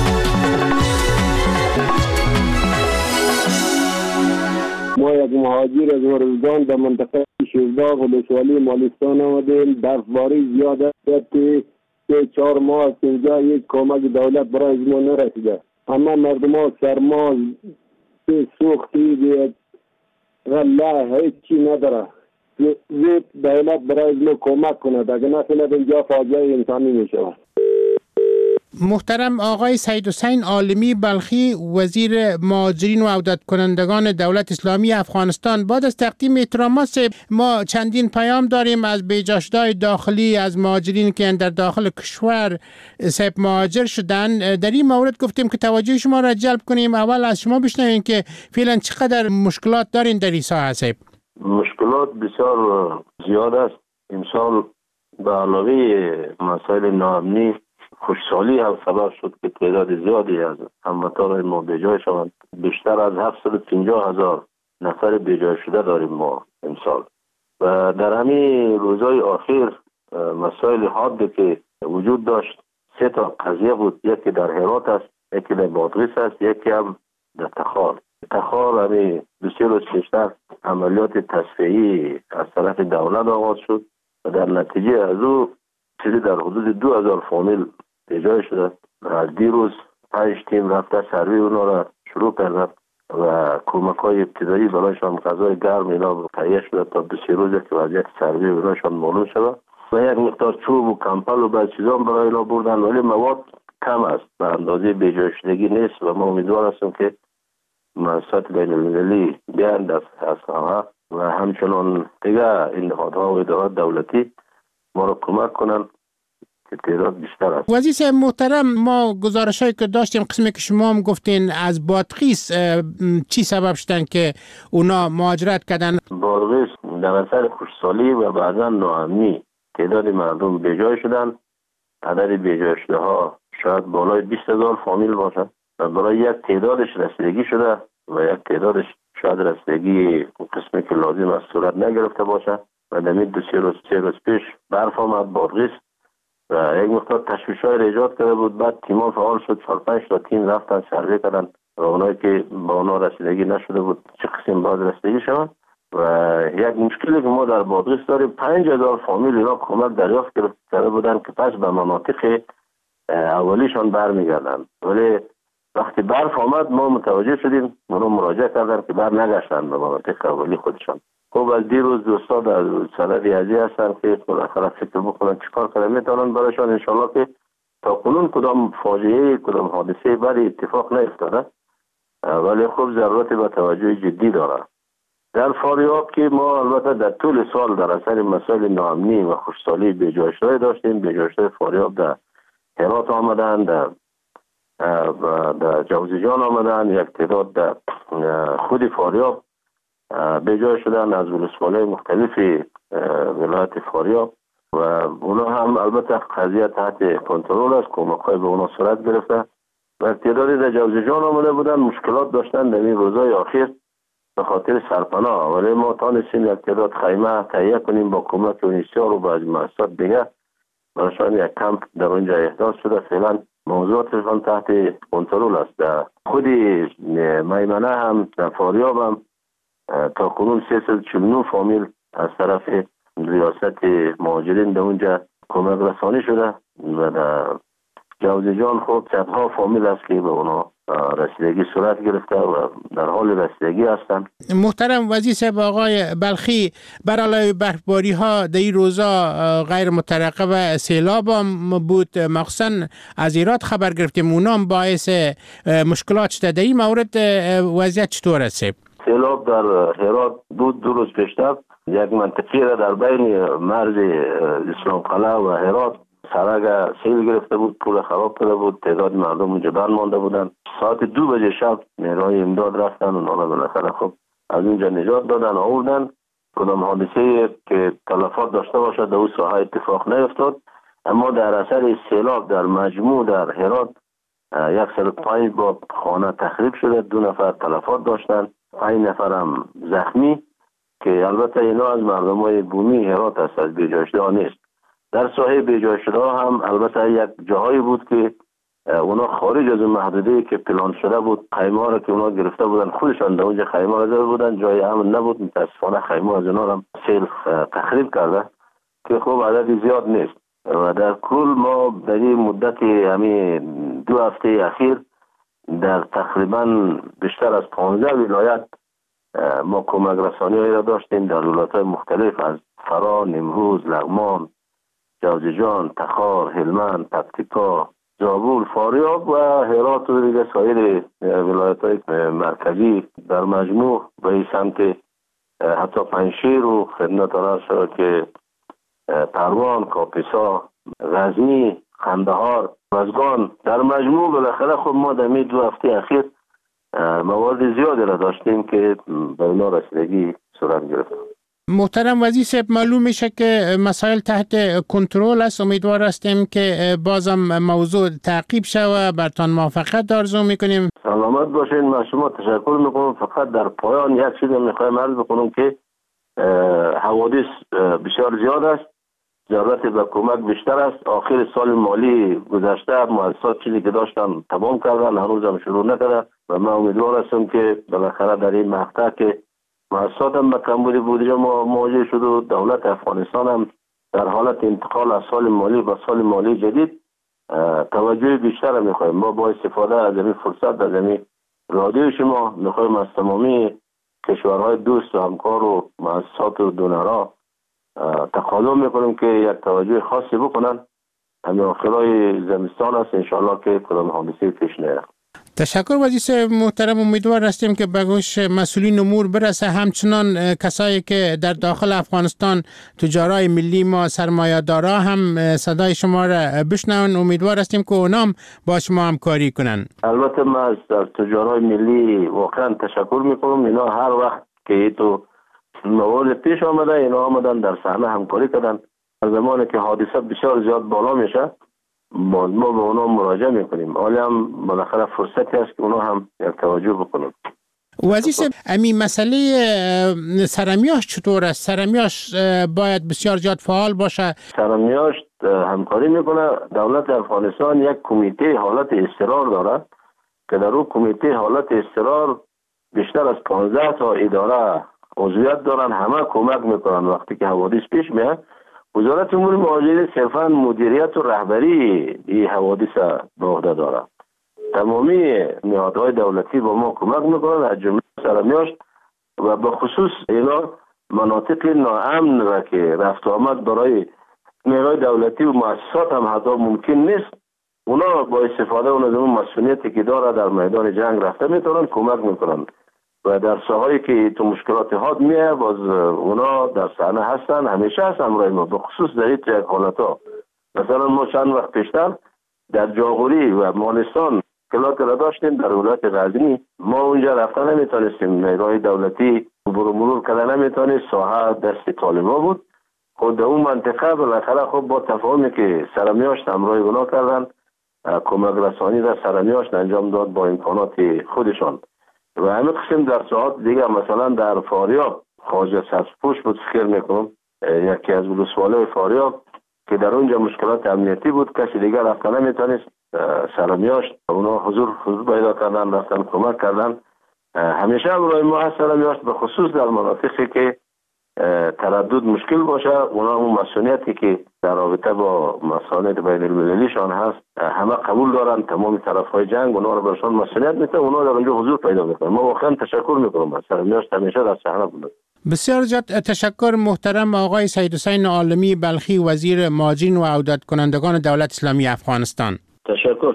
Speaker 2: ما یک مهاجر از ارزگان در منطقه شیرزا ولسوالی مالستان آمدیم. برفباری زیاد است که چهار ماه از اینجا یک کمک دولت برای ما نرسیده. اما مردم ها سرما سوختی غله هیچ چی نداره. زید دولت برای ما کمک کند اگر نکنه اینجا فاجعه انسانی می شود.
Speaker 18: محترم آقای سید حسین عالمی بلخی وزیر مهاجرین و عودت کنندگان دولت اسلامی افغانستان، بعد از تقدیم احترامات ما چندین پیام داریم از بیجاشدهای داخلی از مهاجرین که در داخل کشور صاحب مهاجر شدن. در این مورد گفتیم که توجه شما را جلب کنیم. اول از شما بشنویم که فعلا چقدر مشکلات دارین در این ساحه صاحب؟
Speaker 2: مشکلات بسیار زیاد است. امسال به علاوه مسائل ناامنی خوشحالی هم سبب شد که تعداد زیادی از هموطنان ما بیجای شوند. بیشتر از هفتصد و پنجاه هزار نفر بیجای شده داریم ما امسال. و در همین روزهای آخر مسائل حاده که وجود داشت سه تا قضیه بود. یکی در هرات است، یکی در بادغیس است، یکی هم در تخار. تخار همین دو سه روز بیشتر عملیات تصفیه‌ای از طرف دولت آغاز شد و در نتیجه از او چیزی در حدود دو هزار فامیل بیجای شده. از دیروز پنج تیم رفته سروی اونا را شروع کردن و کمک های ابتدایی برایشان غذای گرم اینا تهیه شده تا دو سه روزه که وضعیت سروی اوناشان معلوم شده و یک مقدار چوب و کمپل و بعض چیزا برای اینا بردن، ولی مواد کم است، به اندازه بیجای شدگی نیست و ما امیدوار هستیم که مؤسسات بین المللی بیان در ساحه و همچنان دیگه این نهادها و ادارات دولتی ما را کمک کنند که تعداد بیشتر است.
Speaker 18: وزیر صاحب محترم، ما گزارشایی که داشتیم قسمی که شما هم گفتین از بادغیس چی سبب شدن که اونا مهاجرت کردن؟
Speaker 2: بادغیس در اثر خشکسالی و بعضا ناامنی تعداد مردم بیجای شدن. عدد بیجای شده ها شاید بالای بیست هزار فامیل باشد و برای یک تعدادش رسیدگی شده و یک تعدادش شاید رسیدگی قسمی که لازم است صورت نگرفته باشه و در دو سه روز سه روز پیش برف آمد بادغیس و یک مقدار تشویش‌های ایجاد کرده بود. بعد تیم‌ها فعال شد، چهار پنج تا تیم رفتن سروی کردن اونایی که با اونا رسیدگی نشده بود چه قسم باید رسیدگی شود. و یک مشکلی که ما در بادغیس داریم، پنج هزار فامیل اینا کمک دریافت کرده بودن که پس به مناطق اولیشان برمیگردن، ولی وقتی برف آمد ما متوجه شدیم، اونا مراجعه کردن که بر نگشتن به مناطق اولی خودشان. خب از دیروز دوستا در سند ریاضی هستن که بالاخره فکر بکنن چیکار کنن میتونن برایشان. انشالله که تا کنون کدام فاجعه کدام حادثه بدی اتفاق نیفتاده، ولی خب ضرورت به توجه جدی داره. در فاریاب که ما البته در طول سال در اثر مسائل ناامنی و خشکسالی بیجای شده داشتیم، بیجای شده فاریاب در هرات آمدن، در در جوزجان آمدن، یک تعداد در خود فاریاب بیجای شدن از ولسوالی مختلف ولایت فاریاب و اونا هم البته قضیه تحت کنترل است، کمک‌های به اونا صورت گرفته و تعدادی در جوزجان آمده بودن، مشکلات داشتن در این روزهای اخیر به خاطر سرپناه، ولی ما تانستیم یک تعداد خیمه تهیه کنیم با کمک یونیسیار و بعضی مؤسسات دیگه برایشان یک کمپ در اونجا احداث شده. فعلا موضوعاتشان تحت کنترل است. در خود میمنه هم در فاریاب هم تا کنون سیصد و چهل و نه فامیل از طرف ریاست مهاجرین در اونجا کمک رسانی شده و در جوزجان خب صدها فامیل است که به اونا رسیدگی صورت گرفته و در حال رسیدگی هستند.
Speaker 18: محترم وزیر صاحب آقای بلخی، بر علاوه برفباری ها در این روزا غیر مترقب و سیلاب هم بود، مخصوصا از ایراد خبر گرفتیم، اونام باعث مشکلات شده. در این مورد وضعیت چطور است؟
Speaker 2: سیلاب در هرات بود دو روز پیشتر، یک منطقه را در بین مرز اسلام قلعه و هرات سرک سیل گرفته بود، پول خراب شده بود، تعداد مردم اونجا بند مانده بودن. ساعت دو بجه شب نیروهای امداد رفتن و اونا بالاخره خب از اونجا نجات دادن، آوردن. کدام حادثه که تلفات داشته باشد در اون ساحه اتفاق نیفتاد، اما در اثر سیلاب در مجموع در هرات صد و پنج با خانه تخریب شده، دو نفر تلفات داشتن، پنج نفر هم زخمی که البته اینا از مردمای بومی هرات است، از بیجای شده نیست. در ساحه بیجای شده هم البته یک جاهایی بود که اونا خارج از محدوده که پلان شده بود، خیمه را که اونا گرفته بودن خودشان در اونجا خیمه را زده بودن، جای امن نبود، متاسفانه خیمه از اونا هم سیل تخریب کرده که خب عدد زیاد نیست. و در کل ما در این مدت همین دو هفته اخیر در تقریبا بیشتر از پانزده ولایت ما کمک رسانی را داشتیم، در ولایت‌های مختلف از فرا، نیمروز، لغمان، جوزجان، تخار، هلمند، پکتیکا، زابل، فاریاب و هرات و دیگه سایر ولایت‌های مرکزی. در مجموع به این سمت حتی پنجشیر و خدمت عرض شد که پروان، کاپیسا، غزنی، قندهار، رزگان، در مجموع بالاخره خب ما در دو هفته اخیر موارد زیادی را داشتیم که به اونا رسیدگی صورت گرفت.
Speaker 18: محترم وزیر صاحب، معلوم میشه که مسائل تحت کنترل است. امیدوار هستیم که بازم موضوع تعقیب شود. برتان موفقیت آرزو میکنیم.
Speaker 2: سلامت باشین. من شما تشکر میکنم. فقط در پایان یک چیز میخوایم عرض بکنم که حوادث بسیار زیاد است، ضرورت به کمک بیشتر است. آخر سال مالی گذشته مؤسسات چیزی که داشتن تمام کردن، هنوز هم شروع نکرده و من امیدوار هستم که بالاخره در این مقطع که مؤسسات هم به کمبود بودجه مواجه شد و دولت افغانستان هم در حالت انتقال از سال مالی به سال مالی جدید توجه بیشتر میخوایم. ما با استفاده از این فرصت از این رادیو شما میخوایم از تمامی کشورهای دوست و همکار و مؤسسات و دونرها تقاضا میکنیم که یک توجه خاصی بکنن همین آخرای زمستان است انشالله که کدام حادثه پیش نیاد.
Speaker 18: تشکر وزیر محترم. امیدوار هستیم که به گوش مسئولین امور برسه. همچنان کسایی که در داخل افغانستان تجارای ملی ما سرمایه‌دارا هم صدای شما را بشنون. امیدوار هستیم که اونام با شما همکاری کنن.
Speaker 2: البته من از تجارای ملی واقعا تشکر میکنم. اینا هر وقت که تو موارد پیش آمده اینا آمدن در صحنه همکاری کردن. از زمانی که حادثه بسیار زیاد بالا میشه ما به اونا مراجعه میکنیم. حالا هم بالاخره فرصتی هست که اونا هم یک توجه بکنن.
Speaker 18: وزیر صاحب امی مسئله سرمیاش چطور است؟ سرمیاش باید بسیار زیاد فعال باشه.
Speaker 2: سرمیاش همکاری میکنه. دولت افغانستان یک کمیته حالت اضطرار داره که در اون کمیته حالت اضطرار بیشتر از پانزده تا اداره عضویت دارن. همه کمک میکنن وقتی که حوادث پیش میاد. وزارت امور مهاجرین صرفا مدیریت و رهبری این حوادث به عهده داره. تمامی نهادهای دولتی با ما کمک میکنن از جمله سرمیاش و به خصوص اینا مناطق ناامن را که رفت و آمد برای نیروهای دولتی و مؤسسات هم حتی ممکن نیست اونا با استفاده اون از اون مسئولیتی که داره در میدان جنگ رفته میتونن کمک میکنن و در ساحایی که تو مشکلات حاد میه باز اونا در صحنه هستن. همیشه هست همراه ما به خصوص در این یک حالتا. مثلا ما چند وقت پیشتر در جاغوری و مالستان مشکلات را داشتیم. در ولایت غزنی ما اونجا رفتن نمیتونستیم. نیروهای دولتی برو مرور کردن نمیتونست. ساحه دست طالبا بود. خود اون منطقه بالاخره خب با تفاهمی که سرمیاشت همراه اونا کردن کمک رسانی در سرمیاشت انجام داد با امکانات خودشان. و همین قسم در ساعت دیگه مثلا در فاریاب خواجه سبزپوش بود فکر میکنم یکی از ولسواله فاریاب که در اونجا مشکلات امنیتی بود کسی دیگه رفتن نمیتونست. سرمیاشت اونا حضور حضور پیدا کردن رفتن کمک کردن. همیشه برای ما هست سرمیاشت به خصوص در مناطقی که تردد مشکل باشه اونا اون مسئولیتی که در رابطه با مسائل بین المللیشان هست همه قبول دارن. تمام طرفهای جنگ اونا رو برشان مسئولیت میده. اونا در اونجا حضور پیدا میکنن. ما واقعا تشکر میکنم از سرمیاشت همیشه در صحنه بوده.
Speaker 18: بسیار زیاد تشکر محترم آقای سید حسین عالمی بلخی وزیر مهاجرین و عودت کنندگان دولت اسلامی افغانستان.
Speaker 2: تشکر.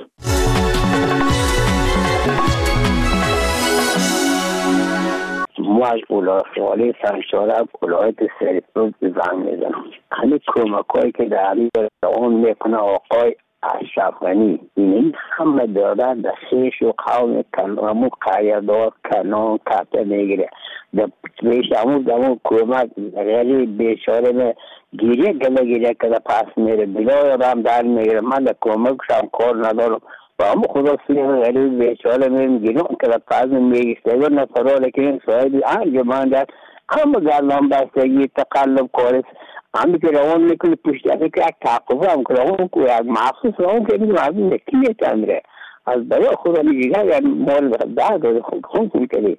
Speaker 3: ما از ولایت سرشاره ولایت سرپل زنگ میزنم. همین کمکایی که در اون میکنه آقای اشرف غنی این همه داره در خیش و قوم کنامو قیادات کنان کپه میگیره. در پیش همون دمون کمک غیری بیچاره می گیریه گله گیریه که در پس میره بلای رام در میگیره. من در کمکشم کار ندارم و همون خدا سیه غیری بیچاره میرم گیرم که در پس میگیسته و نفرها لیکن صاحبی انجمان در همه گردان بستگی تقلب کارست همه که روان میکنه پشتی هسته که یک تعقیبه هم که روان که یک محسوس روان که میگم از این یکی میتمره از برای خدا میگه یا مال برده خود خود میکنی.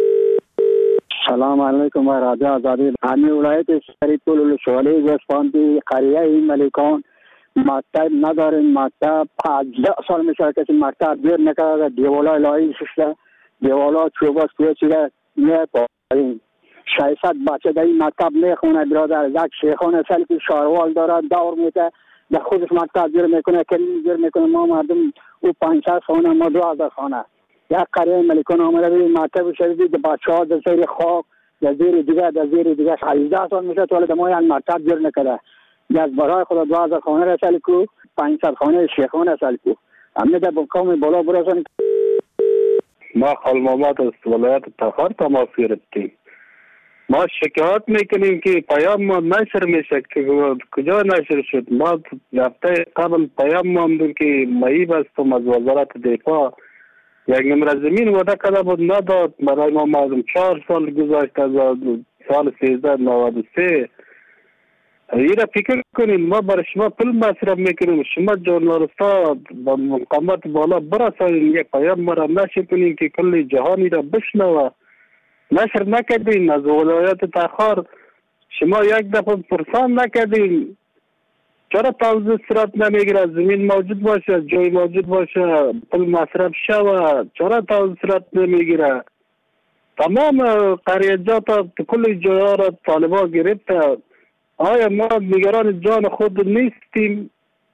Speaker 20: سلام علیکم رادیو آزادی. همین ولایت سرپل ولسوالی گوسفندی قریه ملیکان مکتب نداریم. مکتب پانزده سال میشه کسی مکتب دیر نکرده. دیوالا لایی ششته دیوالا چوباس توی چیده میه پایین شایصد بچه در این مکتب میخونه برادر. یک شیخان سلفی شاروال داره دور میده در خودش مکتب دیر میکنه کلی دیر میکنه. ما مردم او پانصد خانه ما دو هزار خانه یک قریه ملیکان آمده بید مکتب شدیدی در بچه ها در زیر خاک در زیر دیگه در زیر دیگه هجده سال میشه تو ولی ما یک مکتب دیر نکده. یک برای خدا دو هزار خانه رسالی کو پانصد خانه شیخان رسالی کو همه در مقام بالا برسن.
Speaker 21: ما خالمامات از ولایت تخار تماس گرفتیم. ما شکایت میکنیم که پیام ما نشر میشه که کجا نشر شد. ما هفته قبل پیام ماندیم که مایی بستم از وزارت دفاع یک نمره زمین وعده کرده بود نداد برای ما. معلوم چهار سال گذشت از سال سیزده نود و سه. این را فکر کنین ما برای شما پول مصرف میکنیم. شما جورنالیستا با مقامات بالا برسانین یک پیام ما را نشر کنین که کل جهانی را بشنوه. نشر نکردین از ولایت تخار شما یک دفعه پرسان نکردین چرا توزیع صورت نمیگیره؟ زمین موجود باشه جای موجود باشه پول مصرف شوه چرا توزیع صورت نمیگیره؟ تمام قریجات کل جاها را طالبان گرفته. آیا ما نگران جان خود نیستیم؟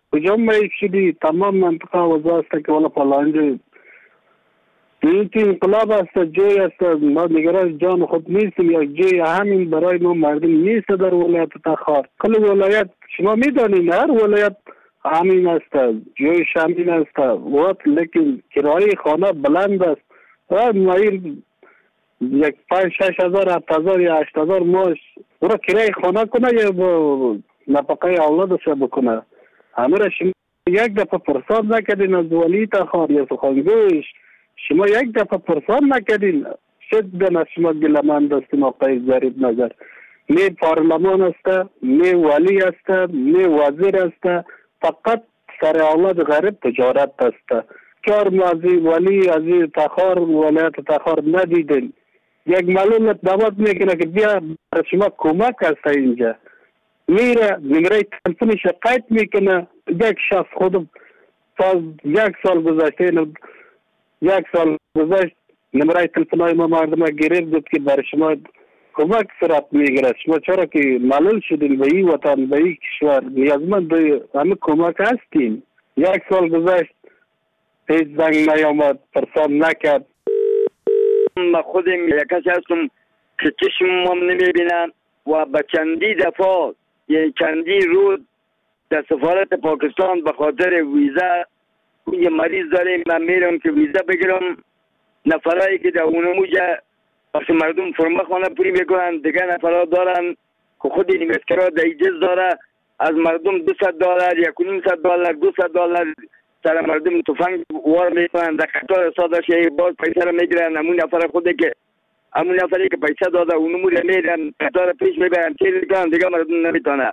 Speaker 20: کجا می شدی تمام منطقه وضع است که والا فلانجا این که انقلاب است جای است ما نگران جان خود نیستیم یا جای همین برای ما مردم نیست در ولایت تخار. کل ولایت شما میدانید هر ولایت همین است جای شامین است وقت لیکن کرایه خانه بلند است و مایل یک پنج شش هزار هفت هزار یا هشت هزار ماش او را کرایه خانه کنه یا با نفقه اولادش بکنه. همه را شما یک دفعه پرسان نکردین از ولی تخار یا سخنگویش شما یک دفعه پرسان نکردین شدن از شما گلمند استیم آقای ظریف نظر نه پارلمان است نه ولی است نه وزیر است فقط سر اولاد غریب تجارت است. چهار مازی ولی از تخار ولایت تخار ندیدین یک معلومات دعوت میکنه که بیا شما کمک است اینجا میره نمره تلفن شکایت میکنه یک شخص خودم تا یک سال گذشته یک سال گذشت نمره تلفن های ما مردم گرفت بود که برای شما کمک صورت میگیرد شما چرا که معلول شدین به این وطن به این کشور نیازمند همه کمک هستین. یک سال گذشت هیچ زنگ نیامد پرسان نکرد.
Speaker 6: من خودم یک کسی هستم که چشمم نمیبینم و به چندی دفعه یه چندی روز در سفارت پاکستان به خاطر ویزا یه مریض داریم من میرم که ویزا بگیرم نفرایی که در اونموجه وقتی مردم فرما خانه پوری میکنن دیگه نفرها دارن که خود این مسکرها در ایجز داره از مردم دویست دلار یک و نیم صد دلار دویست دلار سر مردم تفنگ وار میکنن در قطار سادش یه باز پیسه را میگیرن همون نفر خوده که همون نفری که پیسه داده اونموجه میرن قطار پیش میبرن تیر میکنن دیگه مردم نمیتونه.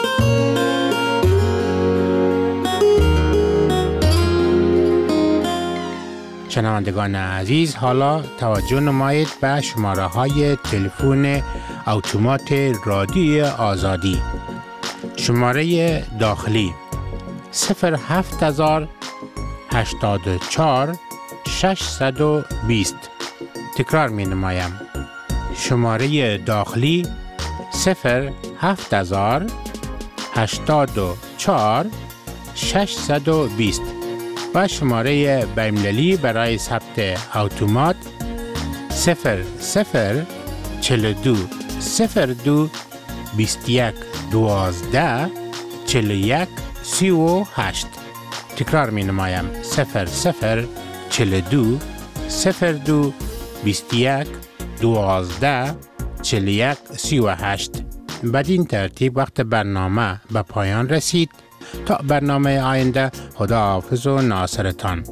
Speaker 18: شنوندگان عزیز حالا توجه نمایید به شماره های تلفن اتومات رادیوی آزادی. شماره داخلی صفر هفت هزار هشتاد و چهار ششصد و بیست. تکرار می نمایم. شماره داخلی صفر هفت هزار هشتاد و چهار ششصد و بیست و شماره بین‌المللی برای ثبت اتومات صفر صفر چهل و دو صفر دو بیست و یک دوازده چهل و یک سی و هشت. تکرار می نمایم صفر صفر چهل و دو صفر دو بیست و یک دوازده چهل و یک سی و هشت. بدین ترتیب وقت برنامه به پایان رسید. تا برنامه آینده خدا حافظ و ناصرتان.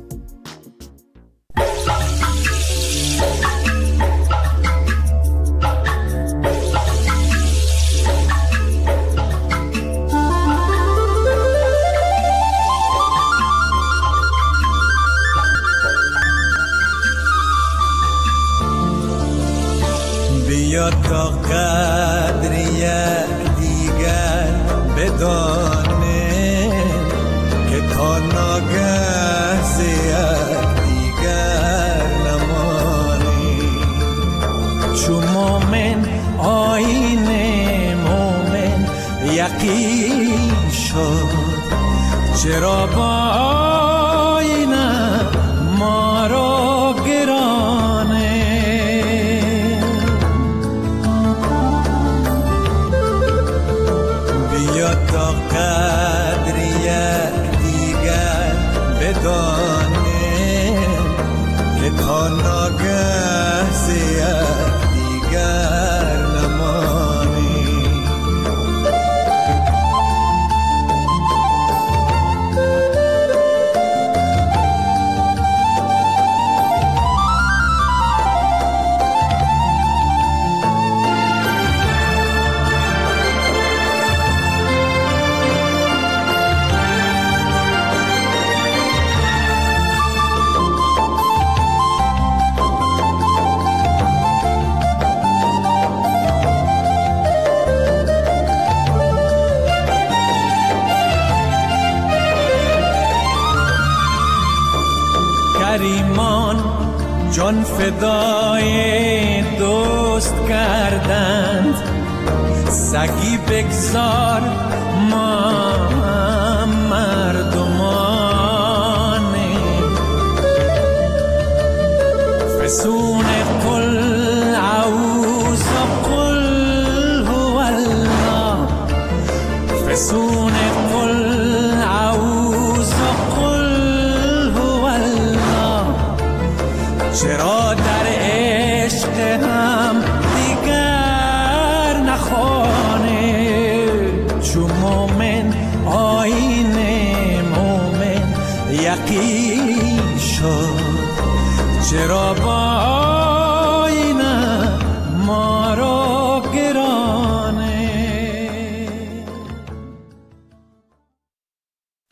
Speaker 22: بیا تا قدری دیگر بدانه که تا ناگه زیاد دیگر نمانی. چو مومن آیین مومن یقین شد چرا با آینه ما را گرانه. بیا تا قدری دیگر بدانه که تا ناگه زیاد دیگر نمانی. کریمان جان فدای دوست کردند سگی بگذار ما مر یقین شد چرا با